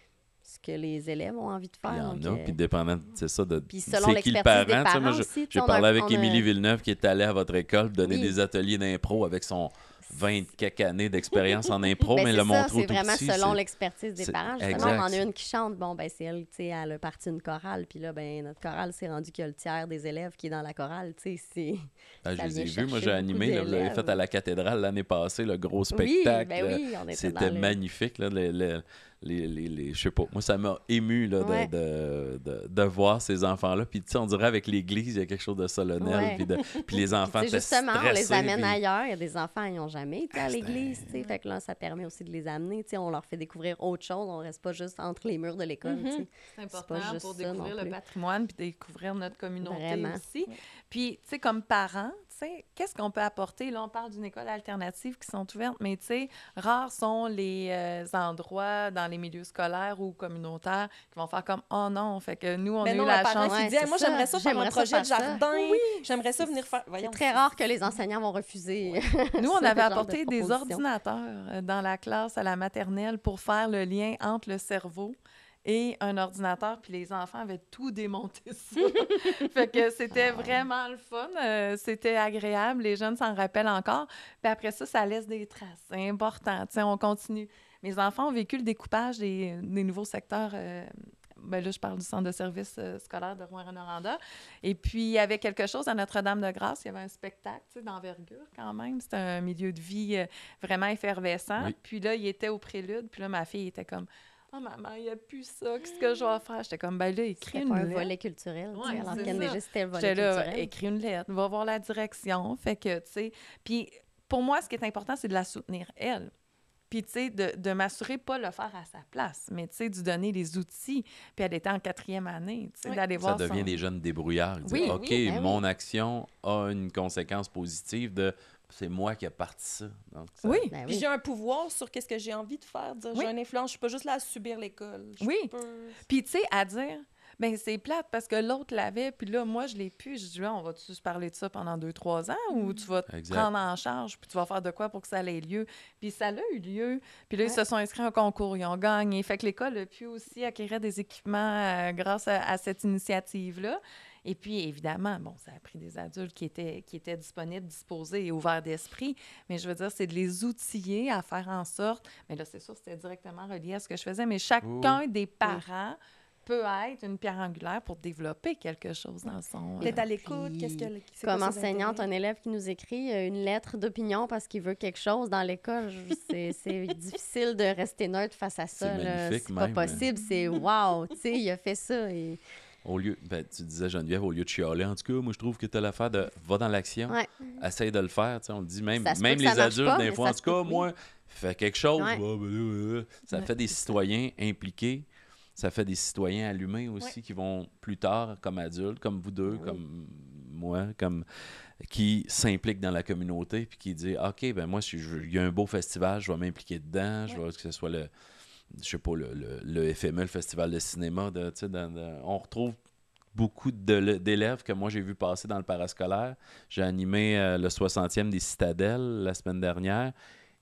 ce que les élèves ont envie de Il y faire. en donc, a, euh, puis dépendant, c'est ça, de Puis selon c'est qui le l'expertise parent. des Tu sais, moi, parents je- aussi, tu sais, j'ai on parlé a- avec on a- Émilie Villeneuve qui est allée à votre école donner Oui. des ateliers d'impro avec son vingt quelques années d'expérience en impro, Ben, mais c'est le ça, montre au c'est tout vraiment petit. selon c'est- l'expertise des c'est- parents. Justement, exact. on en a une qui chante. Bon, ben c'est elle, tu sais, elle a parti une chorale. Puis là, ben notre chorale, c'est rendu qu'il y a le tiers des élèves qui est dans la chorale. Tu sais, c'est... Ah, je ça les ai vient vus. Moi, chercher j'ai beaucoup animé. Là, vous l'avez d'élèves. fait à la cathédrale l'année passée, le gros Oui, spectacle. ben là. oui, on était C'était dans le... magnifique. Là, les, les, les, les- les- je sais pas. Moi, ça m'a ému là, de, Ouais. de, de, de voir ces enfants-là. Puis, tu sais, on dirait avec l'Église, il y a quelque chose de solennel. Ouais. Puis, de, puis les enfants Tu sais, étaient justement, on les stressés, amène puis- ailleurs. Il y a des enfants, ils n'ont jamais été à Ah, c'était- l'église. tu sais. Fait que là, ça permet aussi de les amener. tu sais, On leur fait découvrir autre chose. On reste pas juste entre les murs de l'école. tu sais. C'est C'est important pas juste pour ça non découvrir le plus. patrimoine puis découvrir notre communauté Vraiment. aussi. Puis, tu sais, comme parents, tu sais, qu'est-ce qu'on peut apporter? Là, on parle d'une école alternative qui sont ouvertes, mais tu sais, rares sont les euh, endroits dans les milieux scolaires ou communautaires qui vont faire comme « Oh non! » Fait que nous, on Mais a non, eu la un parent chance... qui Ouais, dit Hey, c'est moi, ça. j'aimerais ça faire un J'aimerais ça projet de faire ça. jardin. J'aimerais ça venir faire. C'est Voyons, très rare que les enseignants vont refuser. Nous, on ce avait genre de apporté des proposition. ordinateurs euh, dans la classe à la maternelle pour faire le lien entre le cerveau et un ordinateur, puis les enfants avaient tout démonté ça. Fait que c'était vraiment le fun. euh, c'était agréable. Les jeunes s'en rappellent encore. Puis après ça, ça laisse des traces. C'est important. Tu sais, on continue. Mes enfants ont vécu le découpage des, des nouveaux secteurs. euh, ben là, je parle du centre de service euh, scolaire de Rouyn-Noranda. Et puis, il y avait quelque chose à Notre-Dame-de-Grâce. Il y avait un spectacle, tu sais, d'envergure quand même. C'était un milieu de vie euh, vraiment effervescent. Oui. Puis là, il était au prélude. Puis là, ma fille était comme « Oh, maman, il n'y a plus ça. Qu'est-ce que je vais faire? » J'étais comme « Ben là, écris C'était une pas un lettre. volet culturel. tu sais, Ouais, alors c'est qu'N D G, c'était le volet J'étais là, culturel. écris une lettre, va voir la direction. Fait que, tu sais, puis pour moi, ce qui est important, c'est de la soutenir, elle. Puis, tu sais, de, de m'assurer pas le faire à sa place, mais, tu sais, de lui donner les outils. Puis elle était en quatrième année, tu sais, Oui. d'aller Ça voir devient son... des jeunes débrouillards. Ils disent, Oui, OK, oui, ben mon oui. action a une conséquence positive de c'est moi qui ai parti ça. Donc, ça- Oui, Ben Puis oui. j'ai un pouvoir sur qu'est-ce que j'ai envie de faire. Dire, Oui. J'ai une influence. Je suis pas juste là à subir l'école. Je Oui. peux- puis, tu sais, à dire, ben c'est plate parce que l'autre l'avait, puis là, moi, je l'ai plus. Je dis, ah, on va-tu se parler de ça pendant deux, trois ans ou tu vas te Exact. prendre en charge, puis tu vas faire de quoi pour que ça ait lieu? Puis ça a eu lieu. Puis là, ils Ouais. se sont inscrits à un concours, ils ont gagné. Fait que l'école a pu aussi acquérir des équipements euh, grâce à, à cette initiative-là. Et puis, évidemment, bon, ça a pris des adultes qui étaient, qui étaient disponibles, disposés et ouverts d'esprit. Mais je veux dire, c'est de les outiller à faire en sorte... Mais là, c'est sûr, c'était directement relié à ce que je faisais. Mais chacun des parents peut être une pierre angulaire pour développer quelque chose dans son... D'être euh, à l'écoute. Puis, Qu'est-ce que, c'est Comme quoi ses enseignante, intérêts? un élève qui nous écrit euh, une lettre d'opinion parce qu'il veut quelque chose dans l'école, je- c'est c'est difficile de rester neutre face à ça. C'est là. magnifique C'est pas même. possible. C'est wow, tu sais, il a fait ça. Et... Au lieu, ben, tu disais, Geneviève, au lieu de chialer, en tout cas, moi, je trouve que tu as l'affaire de va dans l'action, Ouais. essaye de le faire. Tu sais, on le dit même, Ça se peut même que les ça marche adultes, pas, des mais fois, ça en se tout cas, peut que oui. moi, fais quelque chose. Ouais. Ah, ben là, là. Ça Ouais, fait des c'est ça. citoyens impliqués. Ça fait des citoyens allumés aussi qui vont plus tard, comme adultes, comme vous deux, Oui. comme moi, comme qui s'impliquent dans la communauté puis qui disent OK, ben moi, si je- il y a un beau festival, je vais m'impliquer dedans, je vais que ce soit le, je sais pas, le, le, le F M E, le Festival de cinéma. De, tu sais, dans- dans- on retrouve beaucoup de- d'élèves que moi j'ai vu passer dans le parascolaire. J'ai animé euh, le soixantième des Citadelles la semaine dernière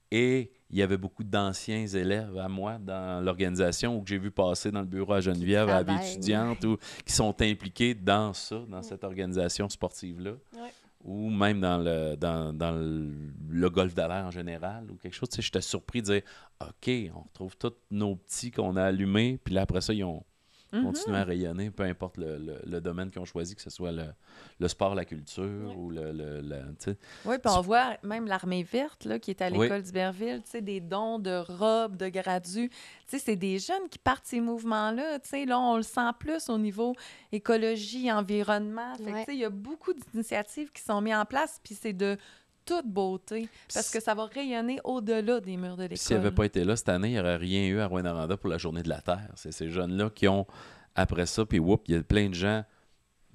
et il y avait beaucoup d'anciens élèves à moi dans l'organisation ou que j'ai vu passer dans le bureau à Geneviève, à la vie travaillent. étudiante, ou qui sont impliqués dans ça, dans cette organisation sportive-là. Ouais. Ou même dans le, dans, dans le, le golf d'Alain en général, ou quelque chose. Tu sais, j'étais surpris de dire OK, on retrouve tous nos petits qu'on a allumés, puis là, après ça, ils ont Mhm. continué à rayonner, peu importe le, le- le domaine qu'ils ont choisi, que ce soit le, le sport, la culture, ou le. le, le- tu sais. Oui, puis on voit même l'armée verte là, qui est à Oui. l'école d'Iberville, tu sais, des dons de robes, de gradus. Tu sais, c'est des jeunes qui partent ces mouvements-là. Tu sais, là, on le sent plus au niveau écologie, environnement. Fait que, Ouais. tu sais, il y a beaucoup d'initiatives qui sont mises en place, puis c'est de toute beauté, parce que ça va rayonner au-delà des murs de l'école. Puis s'il n'avait pas été là cette année, il n'y aurait rien eu à Rouyn-Noranda pour la Journée de la Terre. C'est ces jeunes-là qui ont, après ça, puis whoop, il y a plein de gens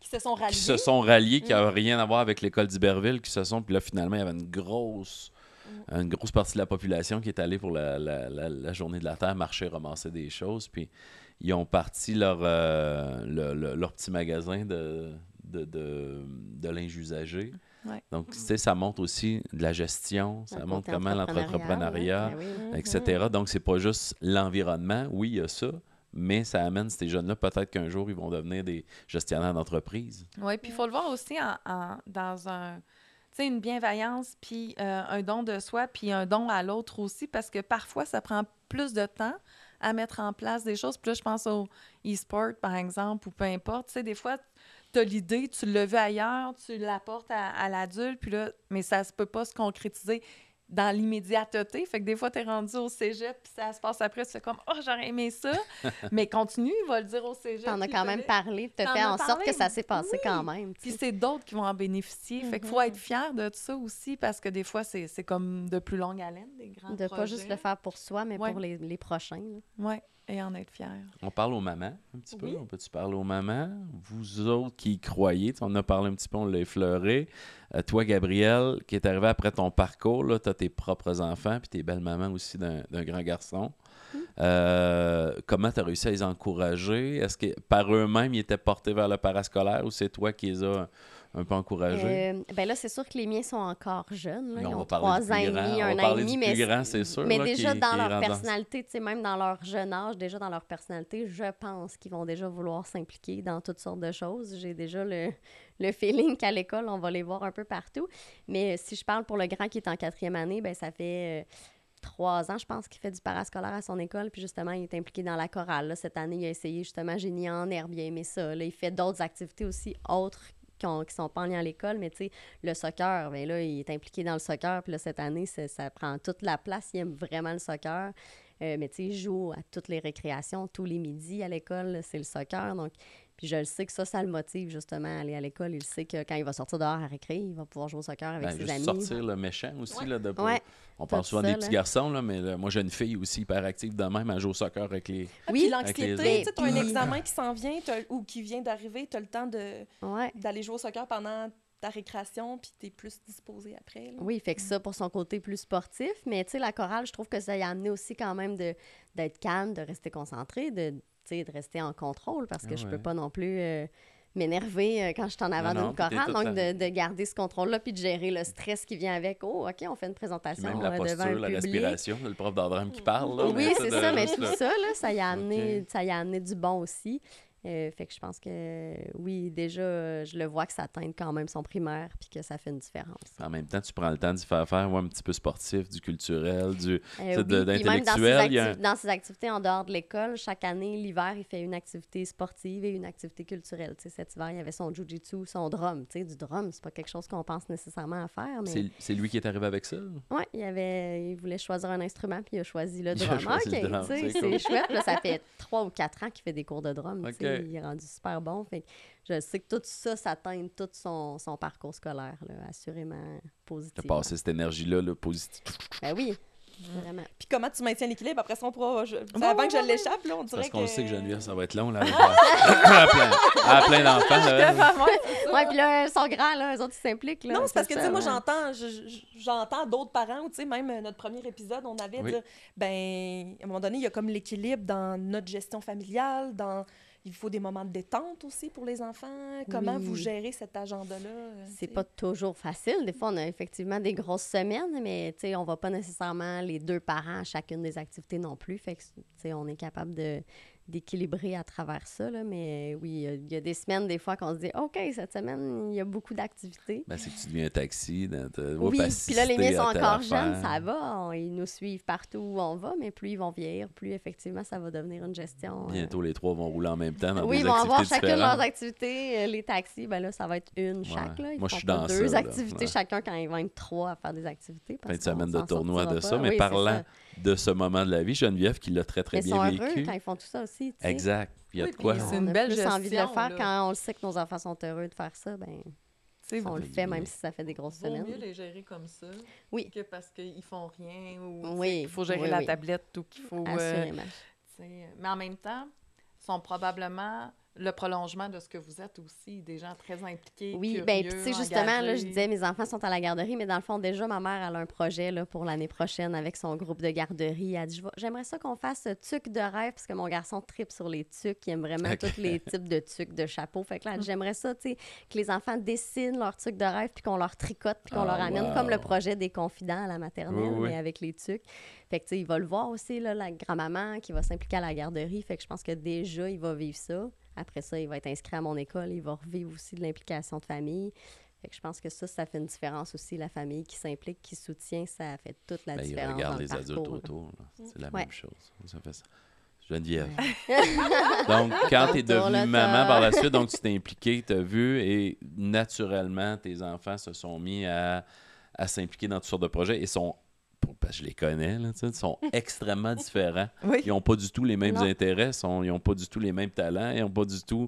Qui se sont ralliés. qui se sont ralliés, qui Mm. n'avaient rien à voir avec l'école d'Iberville, qui se sont... Puis là, finalement, il y avait une grosse, Mm. une grosse partie de la population qui est allée pour la, la, la, la journée de la Terre, marcher, ramasser des choses. Puis ils ont parti leur, euh, le- le- leur petit magasin de, de, de, de linge usagé. Ouais. Donc, tu sais, ça montre aussi de la gestion, ça Un montre côté comment l'entrepreneuriat, ouais. Ben oui. Mhm. et cetera. Donc, c'est pas juste l'environnement. Oui, il y a ça, mais ça amène ces jeunes-là, peut-être qu'un jour, ils vont devenir des gestionnaires d'entreprise. Oui, puis il faut le voir aussi en, en- dans un, tu sais, une bienveillance, puis euh, un don de soi, puis un don à l'autre aussi, parce que parfois, ça prend plus de temps à mettre en place des choses. Puis là, je pense au e-sport, par exemple, ou peu importe. Tu sais, des fois, tu as l'idée, tu l'as vu ailleurs, tu l'apportes à, à l'adulte, puis là, mais ça se peut pas se concrétiser dans l'immédiateté. Fait que des fois, tu es rendu au cégep, puis ça se passe après, tu fais comme « Oh, j'aurais aimé ça! » Mais continue, va le dire au cégep. T'en as puis quand te même laisse- parlé, tu as T'en fait as en sorte parlé. que ça s'est passé Oui. quand même. tu Puis sais. c'est d'autres qui vont en bénéficier. Fait qu'il faut Mhm. être fier de ça aussi, parce que des fois, c'est c'est comme de plus longue haleine, des grands De projets. pas juste le faire pour soi, mais Ouais. pour les, les prochains. là. Oui, et en être fier. On parle aux mamans un petit peu. Oui. On peut-tu parler aux mamans? Vous autres qui y croyez, on en a parlé un petit peu, on l'a effleuré. Euh, toi, Gabrielle, qui est arrivé après ton parcours, tu as tes propres enfants, puis t'es belle-maman aussi d'un d'un grand garçon. Euh, comment tu as réussi à les encourager? Est-ce que par eux-mêmes, ils étaient portés vers le parascolaire ou c'est toi qui les as un, un peu encouragés? Euh, ben là, c'est sûr que les miens sont encore jeunes. Là. Mais Ils on ont va parler trois du ans plus et grand. demi, On va un an et parler demi. du Mais, plus grand, c'est sûr, mais là, déjà qui- dans qui est leur rendu en- personnalité, tu sais, même dans leur jeune âge, déjà dans leur personnalité, je pense qu'ils vont déjà vouloir s'impliquer dans toutes sortes de choses. J'ai déjà le, le feeling qu'à l'école, on va les voir un peu partout. Mais si je parle pour le grand qui est en quatrième année, ben ça fait... euh, trois ans, je pense, qu'il fait du parascolaire à son école. Puis justement, il est impliqué dans la chorale. Là, cette année, il a essayé justement Génie en herbe. Il a aimé ça. Là, il fait d'autres activités aussi autres qui ne sont pas en lien à l'école. Mais tu sais, le soccer, bien là, il est impliqué dans le soccer. Puis là, cette année, ça, ça prend toute la place. Il aime vraiment le soccer. Euh, mais tu sais, il joue à toutes les récréations, tous les midis à l'école. C'est le soccer. Donc, puis je le sais que ça, ça le motive justement à aller à l'école. Il sait que quand il va sortir dehors à récré, il va pouvoir jouer au soccer avec Ben, ses juste amis. sortir le méchant aussi. Ouais. Là, de, Ouais. On parle Tout souvent ça, des petits là. garçons, là, mais là, moi j'ai une fille aussi hyper active de même, elle joue au soccer avec les... Ah, Oui, puis avec les l'anxiété, tu sais, autres. t'as un Puis- examen qui s'en vient t'as- ou qui vient d'arriver, tu as le temps de Ouais. d'aller jouer au soccer pendant ta récréation, puis tu es plus disposé après. Là. Oui, fait que ça pour son côté plus sportif. Mais tu sais, la chorale, je trouve que ça y a amené aussi quand même de, d'être calme, de rester concentré, de, tu sais, de rester en contrôle parce que Ah je ouais. peux pas non plus euh, m'énerver euh, quand je suis en avant Non, non, d'une puis t'es chorale. toute Donc, la- de, de garder ce contrôle-là puis de gérer le stress qui vient avec. Oh, OK, on fait une Puis présentation même la euh, posture, devant un la public. respiration, le prof d'André qui parle. Là, Oui, mais c'est de- ça, mais juste tout le- ça, là, ça y a amené, OK. ça y a amené du bon aussi. Euh, fait que je pense que, euh, oui, déjà, euh, je le vois que ça teinte quand même son primaire puis que ça fait une différence. En même temps, tu prends le temps d'y faire faire ouais, un petit peu sportif, du culturel, du... Euh, C'est oui, de- puis même dans ses, d'intellectuel, il y a acti- dans ses activités en dehors de l'école, chaque année, l'hiver, il fait une activité sportive et une activité culturelle. Tu sais, cet hiver, il y avait son jujitsu, son drum. Tu sais, du drum, c'est pas quelque chose qu'on pense nécessairement à faire, mais C'est c'est lui qui est arrivé avec ça? ouais, il, avait, il voulait choisir un instrument, puis il a choisi le Il a drum. choisi OK, le drum, tu sais, c'est c'est cool. chouette. Là, ça fait trois ou quatre ans qu'il fait des cours de drum. tu sais, OK. Il est rendu super bon. Fait que je sais que tout ça, ça teinte tout son, son parcours scolaire, là, assurément Tu positif. as passé cette énergie-là, là, positive. Ben oui, vraiment. Puis comment tu maintiens l'équilibre? Après ça, on pourra... je- Ouais, avant ouais, que je ouais, l'échappe, là, on dirait Parce qu'on que... le sait que Geneviève, ça va être long, là. Elle a plein, elle a plein d'enfants, là. Ouais, puis là, ils sont grands, là, eux autres, ils s'impliquent. Là, Non, c'est parce que, tu ça, sais, moi, ouais. j'entends, je- je- j'entends d'autres parents, ou tu sais, même euh, notre premier épisode, on avait Oui. dit, ben, à un moment donné, il y a comme l'équilibre dans notre gestion familiale, dans, il faut des moments de détente aussi pour les enfants. Comment Oui. vous gérez cet agenda-là? euh, C'est tu sais? pas toujours facile. Des fois, on a effectivement des grosses semaines, mais tu sais, on va pas nécessairement les deux parents à chacune des activités non plus. Fait que, tu sais, on est capable de d'équilibrer à travers ça, là. Mais oui, il y a- il y, a des semaines, des fois, qu'on se dit « OK, cette semaine, il y a beaucoup d'activités. Ben, c'est que tu deviens un taxi. Dans ta... » Oui, puis là, les miens sont encore jeunes, ça va. va. On- ils nous suivent partout où on va, mais plus ils vont vieillir, plus effectivement, ça va devenir une gestion. euh, Bientôt, les trois vont rouler en même temps dans Oui, des ils vont avoir activités chacune leurs différentes. activités. Euh, Les taxis, ben là, ça va être une chaque. Ouais. Là. Ils Moi, je font suis pas dans deux ça, là. activités Ouais. chacun quand ils vont être trois à faire des activités. parce Fin de qu'on semaine de s'en tournoi de sortira ça. pas. Mais Oui, c'est parlant ça. de ce moment de la vie, Geneviève, qui l'a très, très Mais ils bien sont vécu. heureux quand ils font tout ça aussi. tu sais. Exact. Puis il y a Oui, de quoi. puis c'est On une a belle plus envie de le gestion, faire là. quand on le sait que nos enfants sont heureux de faire ça. Ben, Tu sais, on le fait du fait bien. même si ça fait des grosses vaut semaines. mieux les gérer comme ça Oui. que parce qu'ils font rien ou tu sais, Oui, qu'il faut gérer oui, la oui. tablette ou qu'il faut... euh, Assurément. tu sais, mais en même temps, ils sont probablement le prolongement de ce que vous êtes aussi, des gens très impliqués, Oui, curieux, bien, puis tu sais, justement, là, je engagés. disais, mes enfants sont à la garderie, mais dans le fond, déjà, ma mère, elle a un projet là, pour l'année prochaine avec son groupe de garderie. Elle dit, Je vais- j'aimerais ça qu'on fasse tuc de rêve, parce que mon garçon tripe sur les tucs, il aime vraiment Ok. tous les types de tucs de chapeaux. Fait que là, elle dit, j'aimerais ça, tu sais, que les enfants dessinent leurs tucs de rêve, puis qu'on leur tricote, puis qu'on Ah, leur amène, wow. comme le projet des confidents à la maternelle, Oui, oui. mais avec les tucs. Fait que, tu sais, il va le voir aussi, là, la grand-maman qui va s'impliquer à la garderie. Fait que je pense que déjà, il va vivre ça. Après ça, il va être inscrit à mon école. Il va revivre aussi de l'implication de famille. Fait que je pense que ça, ça fait une différence aussi. La famille qui s'implique, qui soutient, ça fait toute la Ben, il différence regarde dans le les adultes parcours, là. autour. là. C'est la Ouais. même chose. Ça fait ça. Geneviève. Donc, quand tu es Autour, devenue là, maman t'as- par la suite, donc tu t'es impliqué, tu as vu, et naturellement, tes enfants se sont mis à, à s'impliquer dans toutes sortes de projets et sont, pour- parce que je les connais, là, tu sais, sont extrêmement différents. Oui. Ils n'ont pas du tout les mêmes Non. intérêts, sont, ils n'ont pas du tout les mêmes talents, ils n'ont pas du tout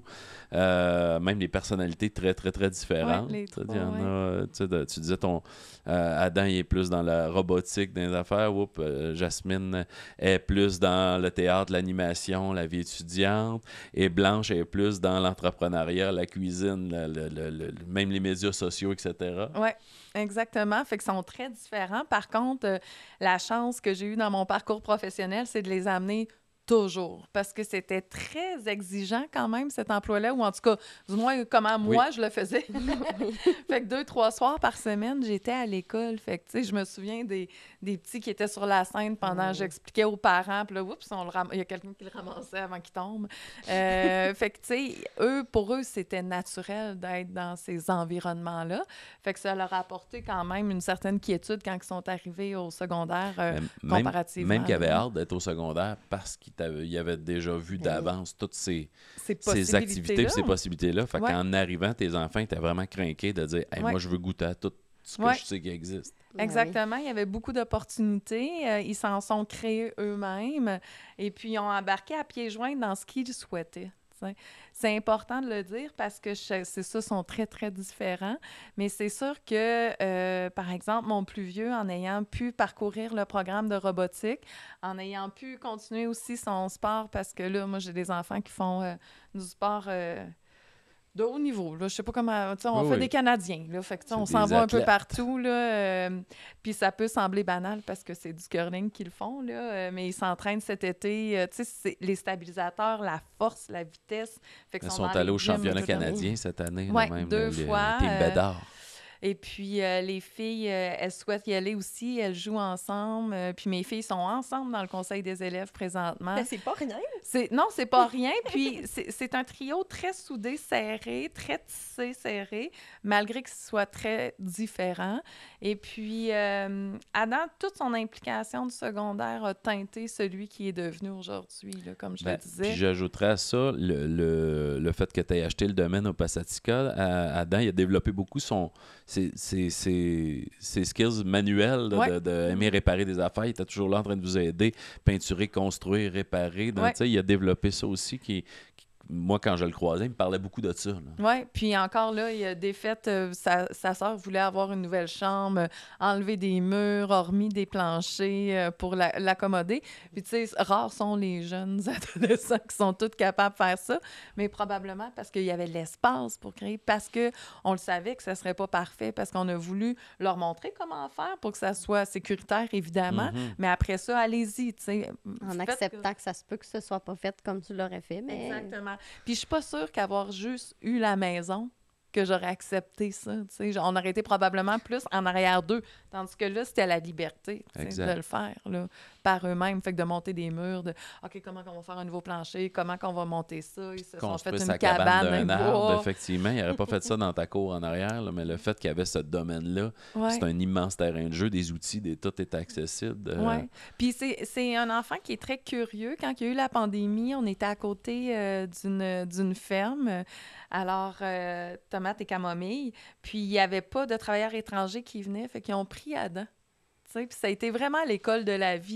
euh, même des personnalités très, très, très différentes. Ouais, les Tu sais, trois, il y en ouais. a, tu sais, de- tu disais, ton euh, Adam, il est plus dans la robotique, dans les affaires. Oups, euh, Jasmine est plus dans le théâtre, l'animation, la vie étudiante. Et Blanche est plus dans l'entrepreneuriat, la cuisine, le- le- le- le- même les médias sociaux, et cetera. Oui, exactement. Fait qu'ils sont très différents. Par contre, euh, la chance que j'ai eue dans mon parcours professionnel, c'est de les amener toujours. Parce que c'était très exigeant quand même, cet emploi-là, ou en tout cas, du moins, comment moi, je le faisais. Fait que deux, trois soirs par semaine, j'étais à l'école. Fait que, tu sais, je me souviens des, des petits qui étaient sur la scène pendant que j'expliquais aux parents. Puis là, oups, on le ram- il y a quelqu'un qui le ramassait avant qu'il tombe. Euh, fait que, tu sais, eux, pour eux, c'était naturel d'être dans ces environnements-là. Fait que ça leur a apporté quand même une certaine quiétude quand ils sont arrivés au secondaire, euh, Mais Même, comparativement. même qu'il avait là. hâte d'être au secondaire parce qu'il t'avait- il avait déjà vu d'avance toutes ces, Ces ces activités et ces possibilités-là. possibilités-là. Fait Ouais. qu'en arrivant, tes enfants étaient vraiment craqués de dire hey, Ouais. moi, je veux goûter à tout ce que Ouais. je sais qui existe. Ben oui. Exactement. Il y avait beaucoup d'opportunités. Euh, ils s'en sont créés eux-mêmes et puis ils ont embarqué à pieds joints dans ce qu'ils souhaitaient. T'sais. C'est important de le dire parce que je- c'est ça, sont très, très différents. Mais c'est sûr que, euh, par exemple, mon plus vieux, en ayant pu parcourir le programme de robotique, en ayant pu continuer aussi son sport, parce que là, moi, j'ai des enfants qui font euh, du sport euh, de haut niveau. Là. Je sais pas comment... tu sais, on Oui, fait oui. des Canadiens. Là, fait que, tu sais, C'est on s'en des va un peu athlètes. partout. Là, euh, puis ça peut sembler banal parce que c'est du curling qu'ils font, là, euh, mais ils s'entraînent cet été. euh, tu sais, c'est les stabilisateurs, la force, la vitesse. Fait qu'ils Ils sont sont dans allés les au gyms championnat toute l'année. canadien cette année. là, Ouais, même, deux le- le fois, Team euh, Bédard. Et puis, euh, les filles, euh, elles souhaitent y aller aussi. Elles jouent ensemble. euh, puis mes filles sont ensemble dans le conseil des élèves présentement. Ben, c'est pas rien. C'est, non, c'est pas rien. Puis c'est, c'est un trio très soudé, serré, très tissé, serré, malgré que ce soit très différent. Et puis, euh, Adam, toute son implication du secondaire a teinté celui qui est devenu aujourd'hui, là, comme je Ben, le disais. Puis j'ajouterais à ça le, le, le fait que tu aies acheté le domaine au Passatica. À- Adam, il a développé beaucoup son, ses, ses, ses, ses skills manuels de, Ouais. de- de aimer réparer des affaires. Il était toujours là en train de vous aider, peinturer, construire, réparer. Donc, Ouais. tu sais, il a développé ça aussi. Qui, qui- moi, quand je le croisais, il me parlait beaucoup de ça. là. Oui, puis encore là, il a défait, euh, sa, sa sœur voulait avoir une nouvelle chambre, euh, enlever des murs, hormis des planchers euh, pour la- l'accommoder. Puis tu sais, rares sont les jeunes adolescents qui sont tous capables de faire ça, mais probablement parce qu'il y avait l'espace pour créer, parce que on le savait que ça serait pas parfait, parce qu'on a voulu leur montrer comment faire pour que ça soit sécuritaire, évidemment, Mhm. mais après ça, allez-y, tu sais. En faites acceptant que ça se peut que ce soit pas fait comme tu l'aurais fait, mais... Exactement. Puis je suis pas sûre qu'avoir juste eu la maison, que j'aurais accepté ça. Tu sais, Genre, on aurait été probablement plus en arrière d'eux. Tandis que là, c'était la liberté tu sais, Exact. de le faire là, par eux-mêmes. Fait que de monter des murs, de OK, comment on va faire un nouveau plancher, comment qu'on va monter ça. Ils se sont fait Construire une sa cabane, cabane d'un un arbre, bois. effectivement. Il n'aurait pas fait ça dans ta cour en arrière, là, mais le fait qu'il y avait ce domaine-là, Ouais. c'est un immense terrain de jeu, des outils, des, tout est accessible. euh, Oui. Puis c'est, c'est un enfant qui est très curieux. Quand il y a eu la pandémie, on était à côté euh, d'une, d'une ferme. Alors, euh, tomates et camomilles. Puis il n'y avait pas de travailleurs étrangers qui venaient. Fait qu'ils ont pris Adam. Tu sais, Puis ça a été vraiment l'école de la vie.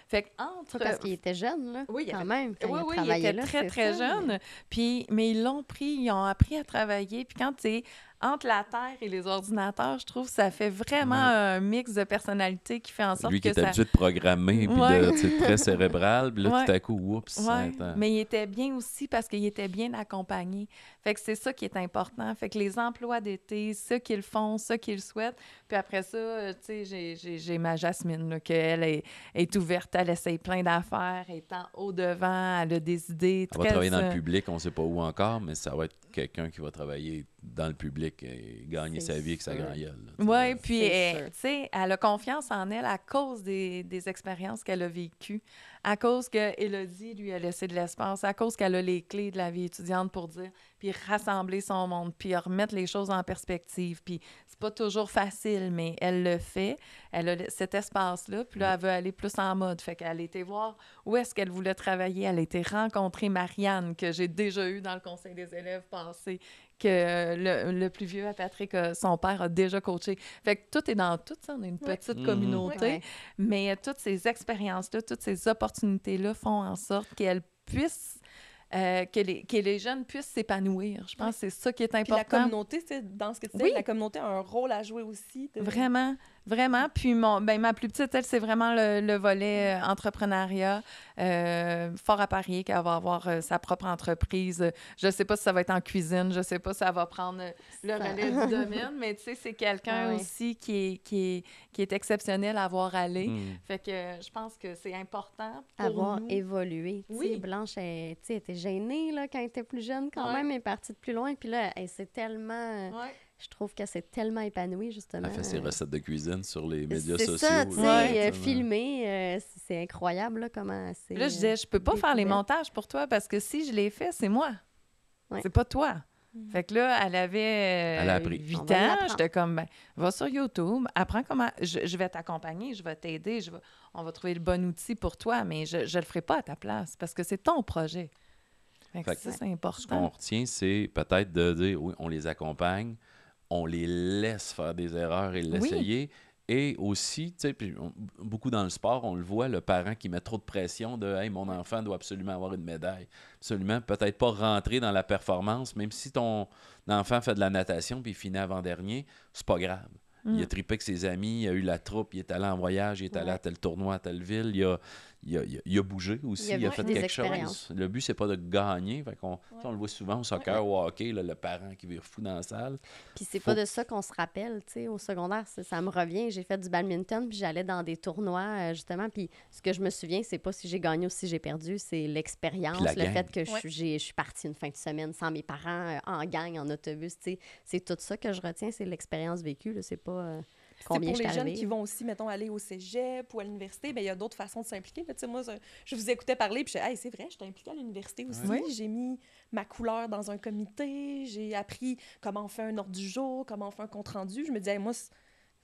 Fait qu'entre... Ça, parce qu'il était jeune, là, Oui, il quand avait- même, quand Oui, il a oui, il travaillé était là, très, c'est très ça, jeune. mais- Puis, mais ils l'ont pris, ils ont appris à travailler. Puis quand tu es entre la terre et les ordinateurs, je trouve que ça fait vraiment Ouais. un mix de personnalités qui fait en sorte Lui qui que est ça... habitué de programmer, puis Ouais. de, tu sais, très cérébral, puis là, Ouais. tout à coup, oups, Ouais, attends. mais il était bien aussi parce qu'il était bien accompagné. Fait que c'est ça qui est important. Fait que les emplois d'été, ceux qui le font, ceux qui le souhaitent. Puis après ça, euh, tu sais, j'ai, j'ai, j'ai ma Jasmine, là, qu'elle est, est ouverte, elle essaye plein d'affaires, elle est en haut-devant, elle a des idées Elle va très... travailler dans le euh, public, on ne sait pas où encore, mais ça va être quelqu'un qui va travailler dans le public et gagner C'est sa vie avec sa sûr. grand gueule. là, tu sais. Oui, puis C'est elle, sûr. tu sais, elle a confiance en elle à cause des, des expériences qu'elle a vécues, à cause que Élodie lui a laissé de l'espace, à cause qu'elle a les clés de la vie étudiante pour dire, puis rassembler son monde, puis remettre les choses en perspective. Puis c'est pas toujours facile, mais elle le fait. Elle a le- cet espace-là, puis là, elle veut aller plus en mode. Fait qu'elle a été voir où est-ce qu'elle voulait travailler. Elle a été rencontrer Marianne, que j'ai déjà eue dans le conseil des élèves passé, que le, le plus vieux à Patrick, euh, son père a déjà coaché. Fait que tout est dans tout, ça. On est une Ouais. petite Mhm. communauté, Ouais. mais euh, toutes ces expériences-là, toutes ces opportunités-là font en sorte qu'elles puissent, euh, que, les, que les jeunes puissent s'épanouir. Je pense Ouais. que c'est ça qui est Puis la important. communauté, c'est dans ce que tu dis, Oui. la communauté a un rôle à jouer aussi. de- Vraiment, vraiment. Puis mon, ben, ma plus petite, elle, c'est vraiment le, le volet euh, entrepreneuriat. Euh, fort à parier qu'elle va avoir euh, sa propre entreprise. Je ne sais pas si ça va être en cuisine, je ne sais pas si elle va prendre euh, le Ça- relais du domaine, mais tu sais, c'est quelqu'un Ah ouais. aussi qui est, qui, est, qui est exceptionnel à voir aller. Hmm. Fait que euh, je pense que c'est important pour Avoir nous. évolué. Tu sais, Oui. Blanche, elle, tu sais, elle était gênée là, quand elle était plus jeune, quand Ouais. même, elle est partie de plus loin. Puis là, elle s'est tellement... Ouais. Je trouve qu'elle s'est tellement épanouie, justement. Elle fait ses Euh, recettes de cuisine sur les médias C'est sociaux. ça, tu sais, là, euh, exactement. filmer, euh, c'est- c'est incroyable là, comment elle s'est, Là, je disais, je peux pas faire les découverte. montages pour toi parce que si je les fais, c'est moi. Ouais. C'est pas toi. Fait que là, elle avait euh, Elle a appris. huit On va ans. l'apprendre. J'étais comme, ben, va sur YouTube, apprends comment. Je, je vais t'accompagner, je vais t'aider, je vais... on va trouver le bon outil pour toi, mais je ne le ferai pas à ta place parce que c'est ton projet. Fait que Fait que ça, c'est Ce qu'on important. retient, c'est peut-être de dire, oui, on les accompagne, on les laisse faire des erreurs et l'essayer. Et aussi, tu sais, puis on- beaucoup dans le sport, on le voit, le parent qui met trop de pression de « Hey, mon enfant doit absolument avoir une médaille. » Absolument, peut-être pas rentrer dans la performance, même si ton enfant fait de la natation puis il finit avant-dernier, c'est pas grave. Il a Mm. trippé avec ses amis, il a eu la troupe, il est allé en voyage, il est allé Ouais. à tel tournoi, à telle ville, il a, il a, il a- il a bougé aussi, Il a il a, vécu fait des quelque expériences. chose. Le but, c'est pas de gagner. Fait qu'on, tu sais, on le voit souvent au soccer, au hockey, là, le parent qui vire fou dans la salle. Puis c'est Faut- pas de ça qu'on se rappelle, tu sais, au secondaire, ça, ça me revient. J'ai fait du badminton, puis j'allais dans des tournois, euh, justement, puis ce que je me souviens, c'est pas si j'ai gagné ou si j'ai perdu, c'est l'expérience, Puis la le gang. fait que je, Ouais. suis- j'ai- je suis partie une fin de semaine sans mes parents, euh, en gang, en autobus, tu sais. C'est tout ça que je retiens, c'est l'expérience vécue, là, c'est pas euh, C'est combien pour je les suis jeunes arrivée. qui vont aussi, mettons, aller au cégep ou à l'université, ben il y a d'autres façons de s'impliquer. là. Tu sais, moi, ça- je vous écoutais parler, puis je disais, hey, c'est vrai, j'étais impliquée à l'université aussi. Oui. J'ai mis ma couleur dans un comité, j'ai appris comment on fait un ordre du jour, comment on fait un compte-rendu. Je me disais, hey, moi, c'est-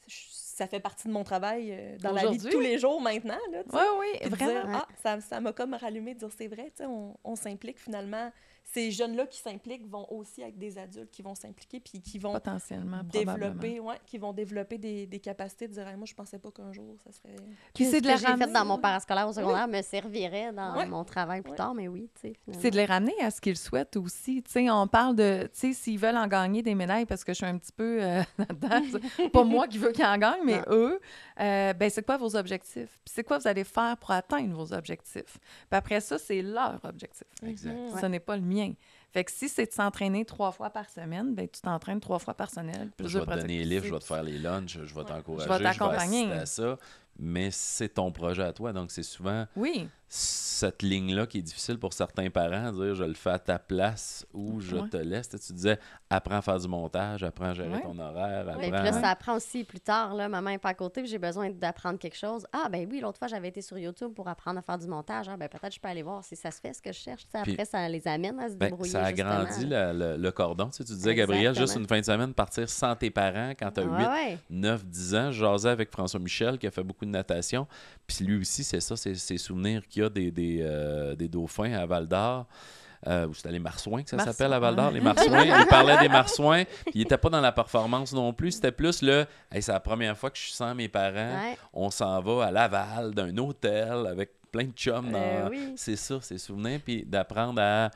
ça fait partie de mon travail euh, dans la vie de Aujourd'hui? tous les jours maintenant. Là, tu sais. Oui, oui, Puis de vraiment. dire, ah, ça, ça m'a comme rallumé de dire, c'est vrai, tu sais, on, on s'implique finalement. Ces jeunes-là qui s'impliquent vont aussi avec des adultes qui vont s'impliquer puis qui vont Potentiellement, probablement. développer, ouais, qui vont développer des, des capacités de dire, hey, moi, je pensais pas qu'un jour, ça serait... Puis Que c'est ce de que la j'ai ramener. fait dans mon parascolaire au secondaire me servirait dans Ouais. mon travail plus Ouais. tard, mais oui, tu sais, finalement. C'est de les ramener à ce qu'ils souhaitent aussi. Tu sais, on parle de, tu sais, s'ils veulent en gagner des médailles, parce que je suis un petit peu euh, là-dedans, c'est pas moi qui veux qu'ils en gagnent, mais Non. eux, euh, ben c'est quoi vos objectifs? Puis c'est quoi vous allez faire pour atteindre vos objectifs? Puis après ça, c'est leur objectif. Exact. Mhm. Ce n'est pas le mien. Fait que si c'est de s'entraîner trois fois par semaine, ben tu t'entraînes trois fois par semaine. Plus Je de vais te donner les pratique livres, je vais physique. te faire les lunchs, je vais t'encourager, Je vais je vais t'accompagner. assister à ça. Mais c'est ton projet à toi. Donc, c'est souvent Oui, cette ligne-là qui est difficile pour certains parents, dire je le fais à ta place ou je Ouais. te laisse. Tu sais, tu disais apprends à faire du montage, apprends à gérer Ouais. ton horaire, Mais apprends. puis là, ça apprend aussi plus tard, là, maman est pas à côté, puis j'ai besoin d'apprendre quelque chose. Ah, ben oui, l'autre fois, j'avais été sur YouTube pour apprendre à faire du montage. Ah, ben peut-être je peux aller voir si ça se fait, ce que je cherche. Tu sais, Puis- après, ça les amène à se Ben, débrouiller. ça agrandit justement. la- le, le cordon. Tu sais, tu disais, Gabriel, juste Exactement. une fin de semaine, partir sans tes parents quand tu as Ouais, huit, ouais. neuf, dix ans. Je jasais avec François Michel qui a fait beaucoup de natation. Puis lui aussi, c'est ça, c'est ses souvenirs qu'il y a des, des, euh, des dauphins à Val-d'Or. Euh, ou c'était les Marsouins que ça Marsouins, s'appelle à Val-d'Or, ouais. les Marsouins. Il parlait des Marsouins, puis il n'était pas dans la performance non plus. C'était plus le hey, c'est la première fois que je suis sans mes parents. Ouais. On s'en va à Laval, d'un hôtel avec plein de chums. Dans... Euh, oui. C'est ça, ces souvenirs. Puis d'apprendre à,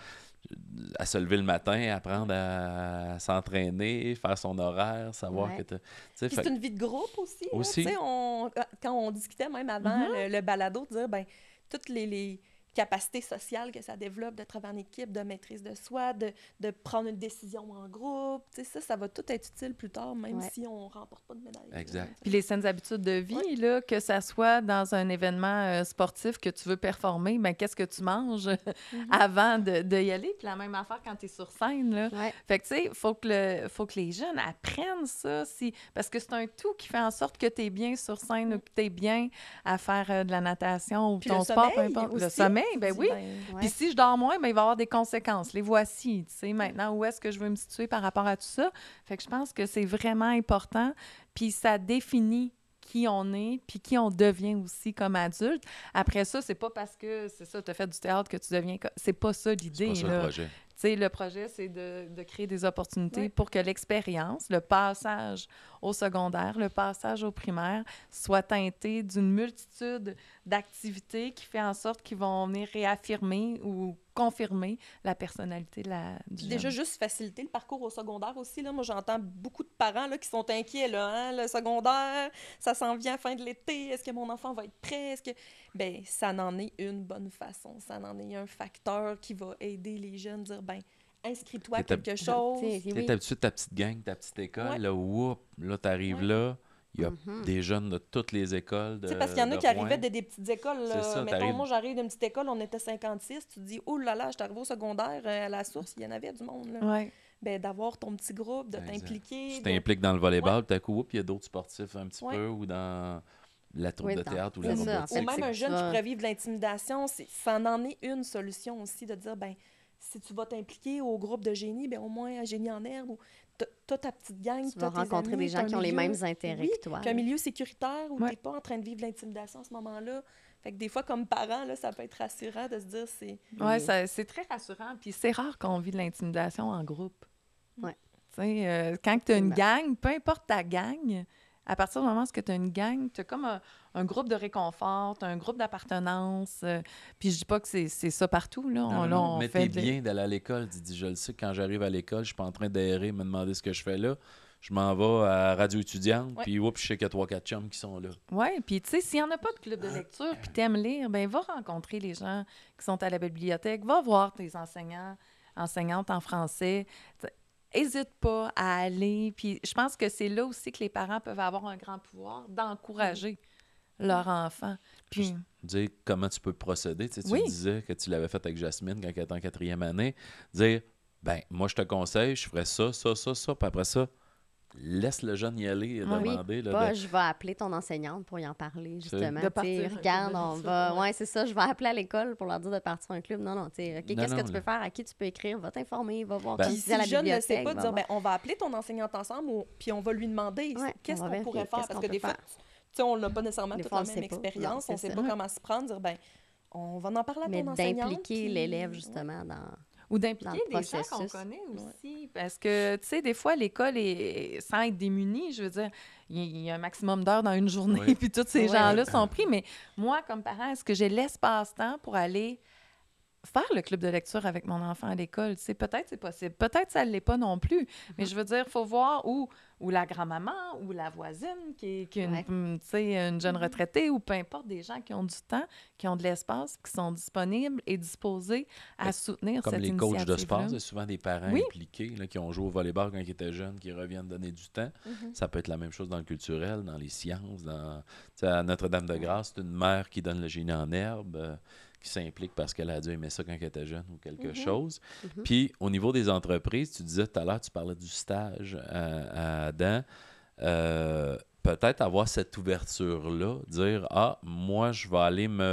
à se lever le matin, apprendre à s'entraîner, faire son horaire, savoir Ouais. que tu sais, Puis fait- c'est une vie de groupe aussi. là. Aussi. Tu sais, on- quand on discutait même avant Mm-hmm. le, le balado, de dire, ben toutes les, les capacités sociales que ça développe, de travailler en équipe, de maîtrise de soi, de, de prendre une décision en groupe, tu sais, ça, ça va tout être utile plus tard, même Ouais. si on remporte pas de médaille. Exact. Puis les saines habitudes de vie, Ouais. là, que ça soit dans un événement euh, sportif que tu veux performer, ben qu'est-ce que tu manges avant de, de y aller? Puis la même affaire quand tu es sur scène, là. Ouais. Fait que, tu sais, il faut, que le- faut que les jeunes apprennent ça, si... parce que c'est un tout qui fait en sorte que tu es bien sur scène ou que tu es bien à faire euh, de la natation ou Puis ton le sport, peu sommeil importe. Le aussi. sommeil, ben Tu oui. dis, ben, Ouais. Puis si je dors moins, ben, il va y avoir des conséquences. Les voici, tu sais, maintenant, où est-ce que je veux me situer par rapport à tout ça? Fait que je pense que c'est vraiment important, puis ça définit qui on est, puis qui on devient aussi comme adulte. Après ça, c'est pas parce que, c'est ça, tu as fait du théâtre que tu deviens... co- C'est pas ça c'est l'idée, pas ça le là. projet. Tu sais, le projet, c'est de, de créer des opportunités Ouais. pour que l'expérience, le passage au secondaire, le passage au primaire, soit teinté d'une multitude d'activités qui fait en sorte qu'ils vont venir réaffirmer ou confirmer la personnalité de la, du Puis jeune. déjà, juste faciliter le parcours au secondaire aussi. Là. Moi, j'entends beaucoup de parents là, qui sont inquiets. Là, hein? Le secondaire, ça s'en vient à la fin de l'été. Est-ce que mon enfant va être prêt? Est-ce que... Ben, ça n'en est une bonne façon. Ça n'en est un facteur qui va aider les jeunes à dire, ben, inscris-toi à T'es quelque Tu chose. sais, Tu oui. sais, d'habitude, ta petite gang, ta petite école, Ouais. là, whoop, là, t'arrives Ouais. là, il y a Mhm. des jeunes de toutes les écoles de Tu sais, parce qu'il y en a de qui Rouen. arrivaient de des petites écoles. C'est Là. ça, Mettons, t'arrives- moi, j'arrive d'une petite école, on était cinquante-six. Tu te dis, oh là là, je suis arrivée au secondaire, euh, à la source, il y en avait du monde. Là. Ouais. Ben, d'avoir ton petit groupe, de Exact. t'impliquer. Tu de- t'impliques dans le volleyball, puis tout à coup, whoop, il y a d'autres sportifs un petit Ouais. peu, ou dans la troupe Oui, de dans- théâtre ou c'est la ça, en robotique. fait, Ou même c'est un que jeune tu qui vas- pourrait vivre de l'intimidation, c'est- ça en est une solution aussi de dire, ben si tu vas t'impliquer au groupe de génie, ben au moins à Génie en herbe, ou t'as t'as ta petite gang, Tu t'as vas tes rencontrer amis, des t'as gens un qui ont les milieu- mêmes intérêts oui, que toi. puis un milieu sécuritaire où Ouais. t'es pas en train de vivre de l'intimidation à ce moment-là. Fait que des fois, comme parent, là, ça peut être rassurant de se dire, c'est... Ouais, Oui. ça- c'est très rassurant. Puis c'est rare qu'on vit de l'intimidation en groupe. Ouais. Tu sais, euh, quand tu as une Absolument. gang, peu importe ta gang, à partir du moment où tu as une gang, tu as comme un, un groupe de réconfort, t'as un groupe d'appartenance. euh, puis je dis pas que c'est c'est ça partout. Là. On, Non, là, non, on mais fait t'es des- bien d'aller à l'école. Tu dis, je le sais, quand j'arrive à l'école, je suis pas en train d'errer, me demander ce que je fais là. Je m'en vais à Radio étudiante, Ouais. puis oups, je sais qu'il y a trois quatre chums qui sont là. Oui, puis tu sais, s'il n'y en a pas de club de lecture, puis t'aimes lire, ben va rencontrer les gens qui sont à la bibliothèque, va voir tes enseignants, enseignantes en français. N'hésite pas à aller. Puis je pense que c'est là aussi que les parents peuvent avoir un grand pouvoir d'encourager leur enfant. Puis, Dire comment tu peux procéder. Tu sais, tu Oui. disais que tu l'avais fait avec Jasmine quand elle était en quatrième année. Dire, ben moi, je te conseille, je ferais ça, ça, ça, ça, puis après ça, laisse le jeune y aller et Oui, demander. là, pas de- je vais appeler ton enseignante pour y en parler, justement. De partir Tu sais, un club regarde, de on lecture, va. ouais. Ouais, c'est ça, je vais appeler à l'école pour leur dire de partir un club. Non, non, tu sais, OK, Non, qu'est-ce que non, tu là. peux faire, à qui tu peux écrire, va t'informer, va voir Ben- qui Puis dit si à la le jeune ne bibliothèque. sait pas, de va dire, voir. ben, on va appeler ton enseignante ensemble, ou... puis on va lui demander Ouais, qu'est-ce on va qu'on pourrait vérifier, faire. qu'est-ce Parce qu'on que peut des fois, faire. tu sais, on n'a pas nécessairement Des toute fois, la on même le sait pas. expérience, Non, on c'est ne sait ça. pas Ouais. comment s'y prendre, dire, ben, on va en parler à Mais ton enseignante. d'impliquer puis- l'élève, Ouais. justement, dans. ou Dans d'impliquer le des gens qu'on processus. connaît aussi. Parce que, tu sais, des fois, l'école est sans être démunie. Je veux dire, il y, il y a un maximum d'heures dans une journée, Oui. puis tous ces Oui. gens-là sont pris. Mais moi, comme parent, est-ce que j'ai l'espace-temps pour aller faire le club de lecture avec mon enfant à l'école? Tu sais, peut-être c'est possible. Peut-être ça ne l'est pas non plus. Mais je veux dire, il faut voir où, où la grand-maman ou la voisine qui est, qui est une, Ouais. hum, tu sais, une jeune retraitée ou peu importe, des gens qui ont du temps, qui ont de l'espace, qui sont disponibles et disposés à Ben, soutenir Comme cette les coachs de initiative-là. sport, c'est souvent des parents Oui. impliqués là, qui ont joué au volleyball quand ils étaient jeunes, qui reviennent donner du temps. Mhm. Ça peut être la même chose dans le culturel, dans les sciences. Dans... Tu sais, à Notre-Dame-de-Grâce, c'est une mère qui donne le génie en herbe, euh, qui s'implique parce qu'elle a dû aimer ça quand elle était jeune ou quelque Mhm. chose. Mhm. Puis, au niveau des entreprises, tu disais tout à l'heure, tu parlais du stage à, à Adam. Euh, peut-être avoir cette ouverture-là, dire « Ah, moi, je vais aller me... »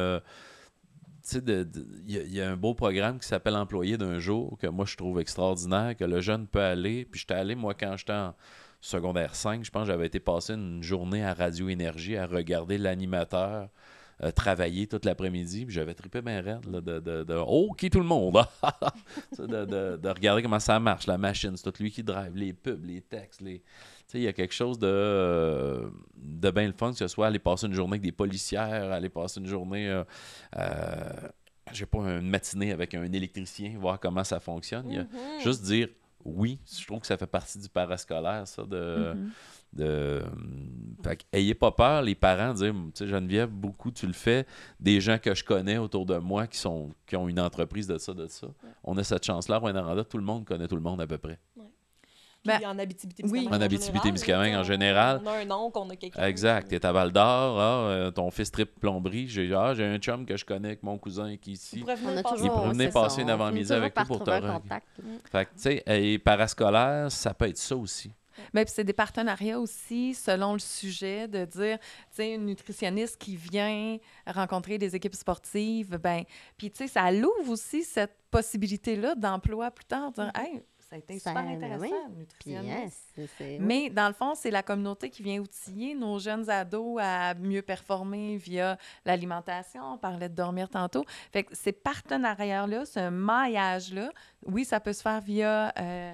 Tu sais, de- de- il y, a- il y a un beau programme qui s'appelle Employé d'un jour, que moi, je trouve extraordinaire, que le jeune peut aller. Puis, j'étais allé, moi, quand j'étais en secondaire cinq, je pense que j'avais été passer une journée à Radio Énergie à regarder l'animateur euh, travailler toute l'après-midi. Puis j'avais trippé bien raide là, de, de, de oh, qui tout le monde! de, de, de regarder comment ça marche, la machine. C'est tout lui qui drive, les pubs, les textes. Les... Il y a quelque chose de, euh, de bien le fun, que ce soit aller passer une journée avec des policières, aller passer une journée, euh, euh, je sais pas, une matinée avec un électricien, voir comment ça fonctionne. Il y a Mhm. juste dire oui. Je trouve que ça fait partie du parascolaire, ça, de... Mhm. De... Fait que, ayez pas peur, les parents, de dire, tu sais, Geneviève, beaucoup tu le fais, des gens que je connais autour de moi qui sont qui ont une entreprise de ça, de ça. On a cette chance-là, Rouyn-Noranda, tout le monde connaît tout le monde à peu près. Puis Ben, en Abitibi-Témiscamingue oui. En Abitibi-Témiscamingue, en général. On a un oncle, on a quelqu'un. Exact. T'es à Val-d'Or, ah, euh, ton fils tripe plomberie, j'ai ah, j'ai un chum que je connais avec mon cousin qui est Il ici. pourrait venir On a passer- toujours, pourrait venir c'est ça, passer une on avant-midi finit toujours avec toi par pour trouver te un re- contact. Fait que, tu sais, et parascolaire, ça peut être ça aussi. Ben, puis c'est des partenariats aussi, selon le sujet, de dire, tu sais, une nutritionniste qui vient rencontrer des équipes sportives, ben, puis tu sais, ça l'ouvre aussi cette possibilité-là d'emploi plus tard, dire, hey, ça a été Ça, super ben intéressant, oui. Puis, nutritionniste. yes, c'est- c'est- Mais dans le fond, c'est la communauté qui vient outiller nos jeunes ados à mieux performer via l'alimentation. On parlait de dormir tantôt. Fait que ces partenariats-là, ce maillage-là, oui, ça peut se faire via euh,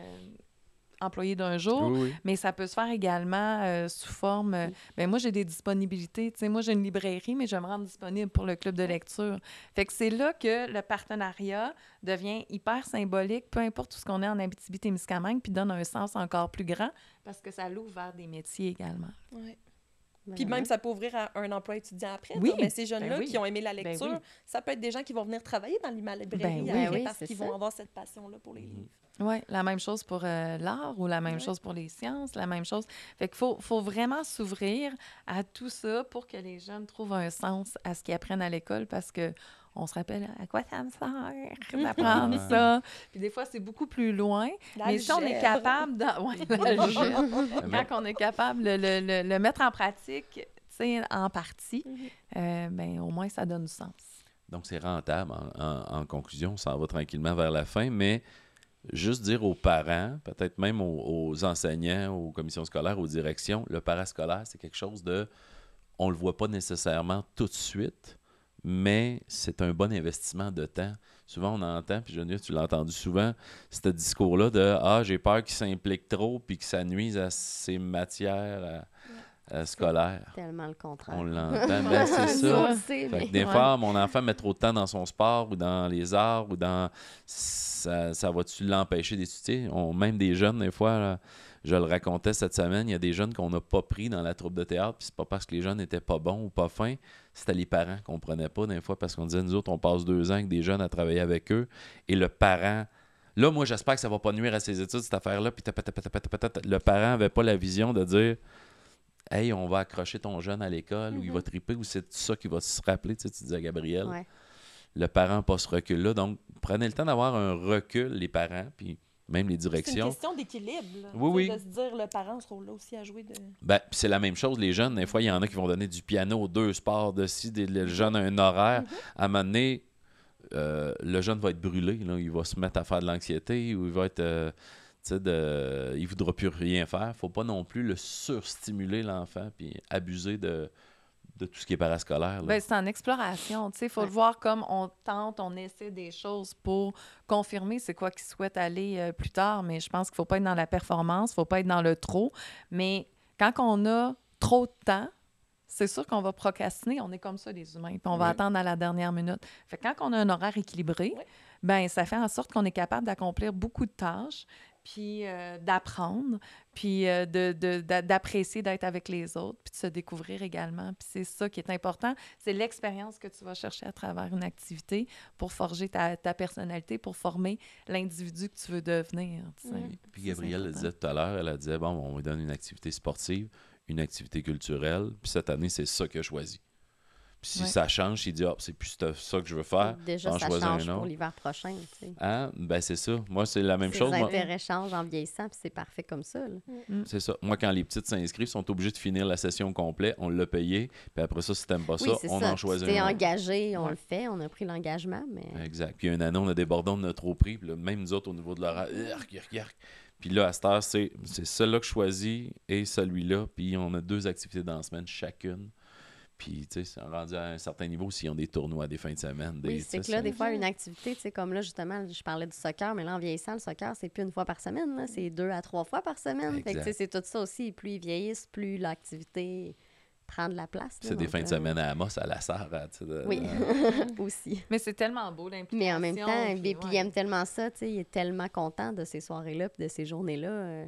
employé d'un jour, Oui, oui. mais ça peut se faire également euh, sous forme... euh, ben moi, j'ai des disponibilités. Tu sais, moi, j'ai une librairie, mais je vais me rendre disponible pour le club de lecture. Fait que c'est là que le partenariat devient hyper symbolique, peu importe tout ce qu'on est en Abitibi-Témiscamingue, puis donne un sens encore plus grand, parce que ça l'ouvre vers des métiers également. Ouais. Vraiment. Puis même, ça peut ouvrir à un emploi étudiant après. Oui. Donc, ben, ces jeunes-là Ben oui. qui ont aimé la Ben lecture, oui. ça peut être des gens qui vont venir travailler dans la librairie Ben oui. après Ben oui, parce c'est qu'ils ça. vont avoir cette passion-là pour les livres. Oui, la même chose pour euh, l'art ou la même Ouais. chose pour les sciences, la même chose. Fait qu'il faut, faut vraiment s'ouvrir à tout ça pour que les jeunes trouvent un sens à ce qu'ils apprennent à l'école parce que on se rappelle à quoi ça me sert d'apprendre Ouais. ça. Puis des fois, c'est beaucoup plus loin. Mais si on est L'algèbre. capable de... ouais, l'algèbre. Mais- Quand on est capable de le, le- le mettre en pratique, tu sais, en partie, Mhm. euh, ben, au moins, ça donne du sens. Donc, c'est rentable. En, en- en conclusion, on s'en va tranquillement vers la fin, mais juste dire aux parents, peut-être même aux, aux enseignants, aux commissions scolaires, aux directions, le parascolaire, c'est quelque chose de... On le voit pas nécessairement tout de suite, mais c'est un bon investissement de temps. Souvent, on entend, puis Geneviève, tu l'as entendu souvent, ce discours-là de « Ah, j'ai peur qu'il s'implique trop puis que ça nuise à ses matières à- à scolaires. » Tellement le contraire. On l'entend, ben c'est Nous, on ça. le sait, Fait mais- que des Ouais. fois, mon enfant met trop de temps dans son sport ou dans les arts ou dans... Ça, ça va-tu l'empêcher d'étudier? On, même des jeunes, des fois, là, je le racontais cette semaine, il y a des jeunes qu'on n'a pas pris dans la troupe de théâtre, puis c'est pas parce que les jeunes n'étaient pas bons ou pas fins, c'était les parents qu'on prenait pas des fois parce qu'on disait, nous autres, on passe deux ans avec des jeunes à travailler avec eux, et le parent... Là, moi, j'espère que ça va pas nuire à ses études, cette affaire-là, puis tap, tap, tap, tap, tap, tap. Le parent avait pas la vision de dire... Hey, on va accrocher ton jeune à l'école, ou il va triper, ou c'est ça qui va se rappeler, tu sais, tu disais à Gabriel. Ouais. Le parent n'a pas ce recul-là. Donc, prenez le temps d'avoir un recul, les parents, puis même les C'est une directions. question d'équilibre. là. Oui, Tu sais, oui. De se dire, le parent a ce rôle-là aussi à jouer. De... Ben, puis c'est la même chose, les jeunes. Des fois, il y en a qui vont donner du piano, deux sports de ci, des, le jeune a un horaire. À un moment donné, euh, le jeune va être brûlé. Là. Il va se mettre à faire de l'anxiété ou il va être... euh, tu sais, de, il ne voudra plus rien faire. Il ne faut pas non plus le surstimuler, l'enfant, puis abuser de, de tout ce qui est parascolaire. là. Ben, c'est en exploration. Il faut Ouais. le voir comme on tente, on essaie des choses pour confirmer c'est quoi qu'ils souhaitent aller euh, plus tard. Mais je pense qu'il ne faut pas être dans la performance, il ne faut pas être dans le trop. Mais quand on a trop de temps, c'est sûr qu'on va procrastiner. On est comme ça, les humains. Puis on va Oui. attendre à la dernière minute. Fait que quand on a un horaire équilibré, Oui. ben ça fait en sorte qu'on est capable d'accomplir beaucoup de tâches, puis euh, d'apprendre, puis euh, de, de- d'a- d'apprécier d'être avec les autres, puis de se découvrir également. Puis c'est ça qui est important. C'est l'expérience que tu vas chercher à travers une activité pour forger ta, ta personnalité, pour former l'individu que tu veux devenir. Tu sais. Mhm. Puis Ça, Gabrielle c'est le disait tout à l'heure, elle a dit bon, on lui donne une activité sportive, une activité culturelle, puis cette année, c'est ça qu'il a choisi. Puis si Ouais. ça change, il dit ah, c'est plus ça ça que je veux faire. Déjà, j'en ça choisis change un pour autre. l'hiver prochain. Tu sais. Hein? Ben c'est ça. Moi, c'est la même Ses chose. Moi, intérêts changent en vieillissant, puis c'est parfait comme ça. là. c'est ça. Moi, quand les petites s'inscrivent, ils sont obligés de finir la session complète, on l'a payé, puis après ça, si t'aimes pas Oui, ça, c'est on ça. en choisit T'es un autre. engagé, on Ouais. le fait, on a pris l'engagement, mais... Exact. Puis une année, on a débordé, on a trop pris. Puis là, même nous autres, au niveau de l'horaire, yark, yark, yark. Puis là, à cette heure, c'est, c'est celui-là que je choisis et celui-là. Puis on a deux activités dans la semaine chacune. Puis, tu sais, rendu à un certain niveau, s'ils ont des tournois des fins de semaine. Des, Oui, c'est que là, des fois, une activité, tu sais, comme là, justement, je parlais du soccer, mais là, en vieillissant, le soccer, c'est plus une fois par semaine, là, c'est deux à trois fois par semaine. Fait que, tu sais, c'est tout ça aussi. Plus ils vieillissent, plus l'activité prend de la place. Là, c'est des donc, fins de euh, semaine à Amos, à la Sarre. Tu sais, de- Oui, de- aussi. Mais c'est tellement beau, l'implication. Mais en même temps, puis, puis, puis ouais. il aime tellement ça, tu sais, il est tellement content de ces soirées-là puis de ces journées-là euh,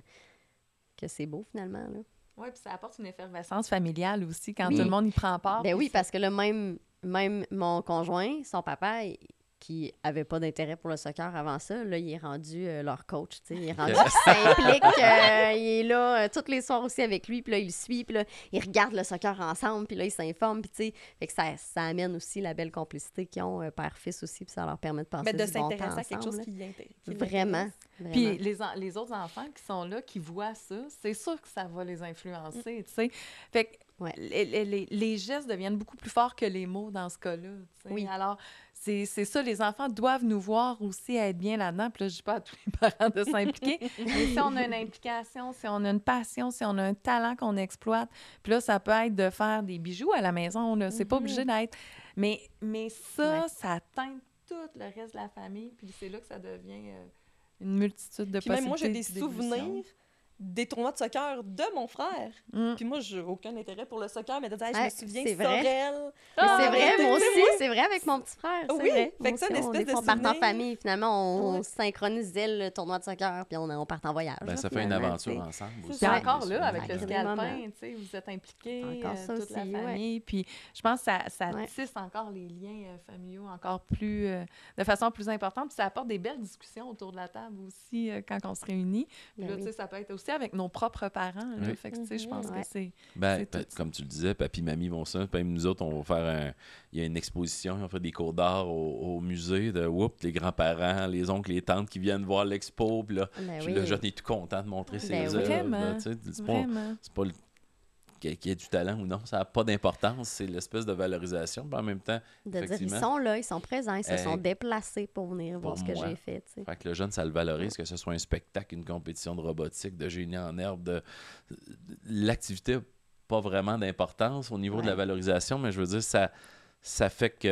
que c'est beau, finalement, là. Oui, puis ça apporte une effervescence familiale aussi quand Oui. tout le monde y prend part. Ben puis oui, c'est- parce que là, même, même mon conjoint, son papa, il- qui avait pas d'intérêt pour le soccer avant ça, là, il est rendu euh, leur coach, tu sais. Il est rendu, il s'implique, euh, il est là euh, tous les soirs aussi avec lui, puis là, il le suit, puis là, ils regardent le soccer ensemble, puis là, ils s'informent, puis tu sais, fait que ça, ça amène aussi la belle complicité qu'ils ont, euh, père-fils aussi, puis ça leur permet de passer Mais de du bon temps s'intéresser à quelque chose ensemble, qui l'intéresse. là. Vraiment, vraiment. Puis les, en- les autres enfants qui sont là, qui voient ça, c'est sûr que ça va les influencer, tu sais. Fait que Ouais. les, les- les- les gestes deviennent beaucoup plus forts que les mots dans ce cas-là, tu sais. Oui. Alors, c'est c'est ça, les enfants doivent nous voir aussi être bien là-dedans. Puis là, je dis pas à tous les parents de s'impliquer, mais si on a une implication, si on a une passion, si on a un talent qu'on exploite, puis là, ça peut être de faire des bijoux à la maison, là. C'est pas Mhm. obligé d'être... Mais, mais ça, Ouais. ça teinte tout le reste de la famille, puis c'est là que ça devient... euh, une multitude de Puis même moi, j'ai des possibilités d'évolution. souvenirs des tournois de soccer de mon frère. Mm. Puis moi, j'ai aucun intérêt pour le soccer, mais de dire, hey, je Ouais, me souviens, c'est vrai. Sorel. Mais Ah, c'est vrai, mais moi t'es- aussi, c'est vrai avec mon petit frère. c'est Oui, vrai. fait Moi que ça, aussi, une on, espèce des fois, de on part en souvenir. famille, finalement, on, Ouais. on synchronisait le tournoi de soccer, puis on, on part en voyage. Ben, là, ça fait une finalement, aventure tu sais. ensemble C'est aussi. Puis ça. encore C'est là, avec un le Des moment. moments. scalpin, tu sais, vous êtes impliqués, Encore euh, ça toute aussi, la ouais. famille. Puis je pense que ça, ça Ouais. tisse encore les liens euh, familiaux encore plus, euh, de façon plus importante. Puis ça apporte des belles discussions autour de la table aussi euh, quand on se réunit. Puis Ben là, oui. tu sais, ça peut être aussi avec nos propres parents. Là. Oui. Fait que, tu sais, je Mhm. pense Ouais. que c'est... Ben, C'est pa- tout. comme tu le disais, papy, mamie vont ça. Puis nous autres, on va faire un. Il y a une exposition, on fait des cours d'art au, au musée de whoop, les grands-parents, les oncles, les tantes qui viennent voir l'expo. Puis là, Ben je, oui. là, je suis tout content de montrer ces Ben oui. œuvres. là, Vraiment. tu sais. C'est pas, Vraiment. c'est pas le- qu'il qu'il y ait du talent ou non, ça n'a pas d'importance. C'est l'espèce de valorisation. Puis en même temps, De dire, ils effectivement. sont là, ils sont présents, ils se Eh, sont déplacés pour venir pour voir ce que moi. j'ai fait, tu sais. Fait que le jeune, ça le valorise, que ce soit un spectacle, une compétition de robotique, de génie en herbe, de l'activité n'a pas vraiment d'importance au niveau de la Ouais. valorisation, mais je veux dire, ça, ça fait que,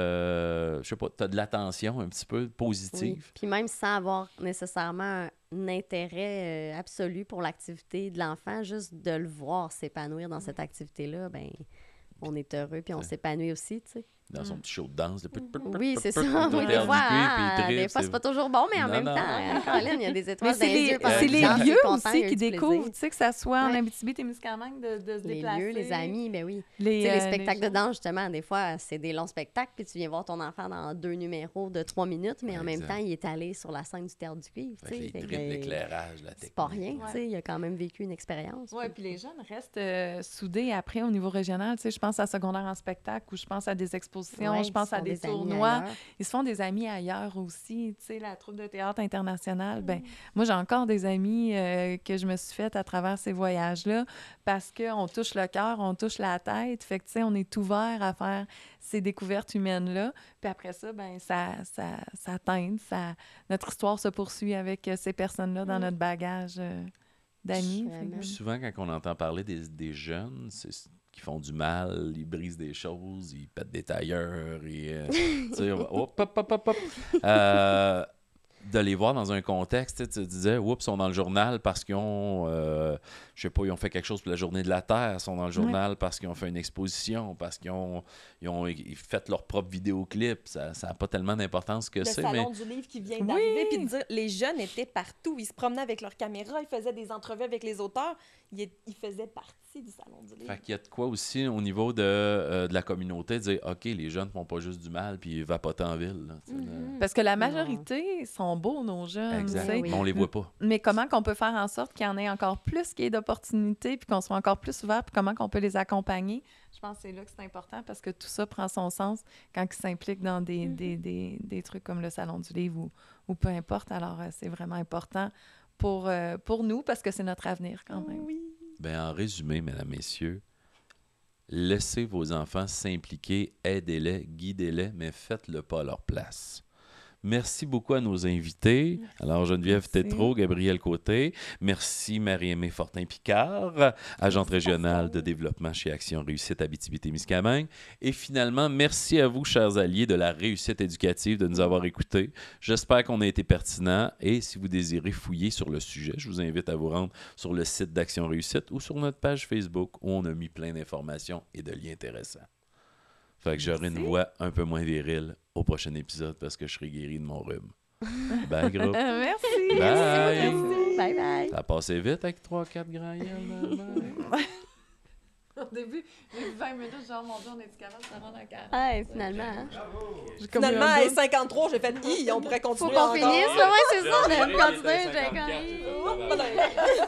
euh, je sais pas, tu as de l'attention un petit peu Oui. positive. Puis même sans avoir nécessairement un intérêt euh, absolu pour l'activité de l'enfant, juste de le voir s'épanouir dans cette activité-là, ben on est heureux, puis on Ça- s'épanouit aussi, tu sais. Dans son petit show de danse. de Oui, c'est ça. Il Oui, doit des perdre fois, du cuir, puis il ah, tripe, des fois, c'est- c'est pas toujours bon, mais en Non, même non. temps, hein, Colin, il y a des Mais étoiles c'est dans les les, yeux. pendant c'est que les Jean, il est lieux content, il aussi a qui eu du découvrent, plaisir. tu sais, que ça soit en Ouais. Abitibi-Témiscamingue de, de se Les déplacer. lieux, les amis, ben oui. Les, Tu sais, les euh, spectacles les de danse, justement, des fois, c'est des longs spectacles, puis tu viens voir ton enfant dans deux numéros de trois minutes, mais en même Exact. temps, il est allé sur la scène du Théâtre du Cuivre. tu Fait que sais. les Fait tripes, que, euh, l'éclairage, la technique. c'est pas rien, Ouais. tu sais. Il a quand même vécu une expérience. Oui, puis- puis les jeunes restent euh, soudés après au niveau régional. Tu sais, je pense à secondaire en spectacle ou je pense à des expositions, Ouais, je pense ils à sont des, des amis tournois. ailleurs. Ils se font des amis ailleurs aussi. Tu sais, la troupe de théâtre international, ben moi, j'ai encore des amis euh, que je me suis faite à travers ces voyages-là parce qu'on touche le cœur, on touche la tête. Fait que, tu sais, on est ouvert à faire ces découvertes humaines-là. Puis après ça, ben ça, ça, ça teinte, ça... notre histoire se poursuit avec euh, ces personnes-là dans Mm. notre bagage euh, d'amis. Fait que- Vraiment. Puis souvent, quand on entend parler des, des jeunes, c'est qui font du mal, ils brisent des choses, ils pètent des tailleurs, et euh, tu sais, on va- hop, hop, hop, hop, hop. Euh, de les voir dans un contexte, tu sais, tu te disais, oups, ils sont dans le journal parce qu'ils ont, euh, je sais pas, ils ont fait quelque chose pour la Journée de la Terre, ils sont dans le journal parce qu'ils ont fait une exposition, parce qu'ils ont, ils ont ils fait leur propre vidéoclip. Ça n'a pas tellement d'importance que Le c'est, salon mais du livre qui vient Oui. d'arriver, puis de dire, les jeunes étaient partout. Ils se promenaient avec leur caméra, ils faisaient des entrevues avec les auteurs. Ils, est- ils faisaient partie du salon du livre. fait qu'il y a de quoi aussi au niveau de, euh, de la communauté, de dire, OK, les jeunes font pas juste du mal, puis ils vapotent en ville. Là, tu sais, là. Mhm. Parce que la majorité sont beaux, nos jeunes. Exact. tu sais. Oui. Mais on les voit pas. Mais comment qu'on peut faire en sorte qu'il y en ait encore plus, qu'il y ait d'opportunités, puis qu'on soit encore plus ouvert, puis comment qu'on peut les accompagner? Je pense que c'est là que c'est important parce que tout ça prend son sens quand ils s'impliquent dans des, Mhm. des, des, des trucs comme le Salon du livre ou, ou peu importe. Alors, euh, c'est vraiment important pour, euh, pour nous parce que c'est notre avenir quand même. Oui. Ben, en résumé, mesdames, messieurs, laissez vos enfants s'impliquer, aidez-les, guidez-les, mais faites-le pas à leur place. Merci beaucoup à nos invités. Alors, Geneviève Merci. Tétrault, Gabrielle Côté. Merci, Marie-Aimée Fortin-Picard, agente régionale de développement chez Action Réussite Abitibi-Témiscamingue. Et finalement, merci à vous, chers alliés de la réussite éducative, de nous avoir écoutés. J'espère qu'on a été pertinent. Et si vous désirez fouiller sur le sujet, je vous invite à vous rendre sur le site d'Action Réussite ou sur notre page Facebook où on a mis plein d'informations et de liens intéressants. Fait que j'aurai une voix un peu moins virile au prochain épisode parce que je serai guéri de mon rhume. Bye, groupe. Merci. Bye. Bye bye. Ça a passé vite avec trois quatre grands gueules. Au début, j'ai eu vingt minutes, genre, mon Dieu, on est-tu capable de se rendre à quarante? Ah, finalement. Hein. J'ai comme eu un Finalement, à doute. cinquante-trois, j'ai fait « Hi, on pourrait Faut continuer qu'on encore. finisse, là. Ouais, c'est ça. On a J'ai continué. cinquante-quatre, J'ai j'ai quand- »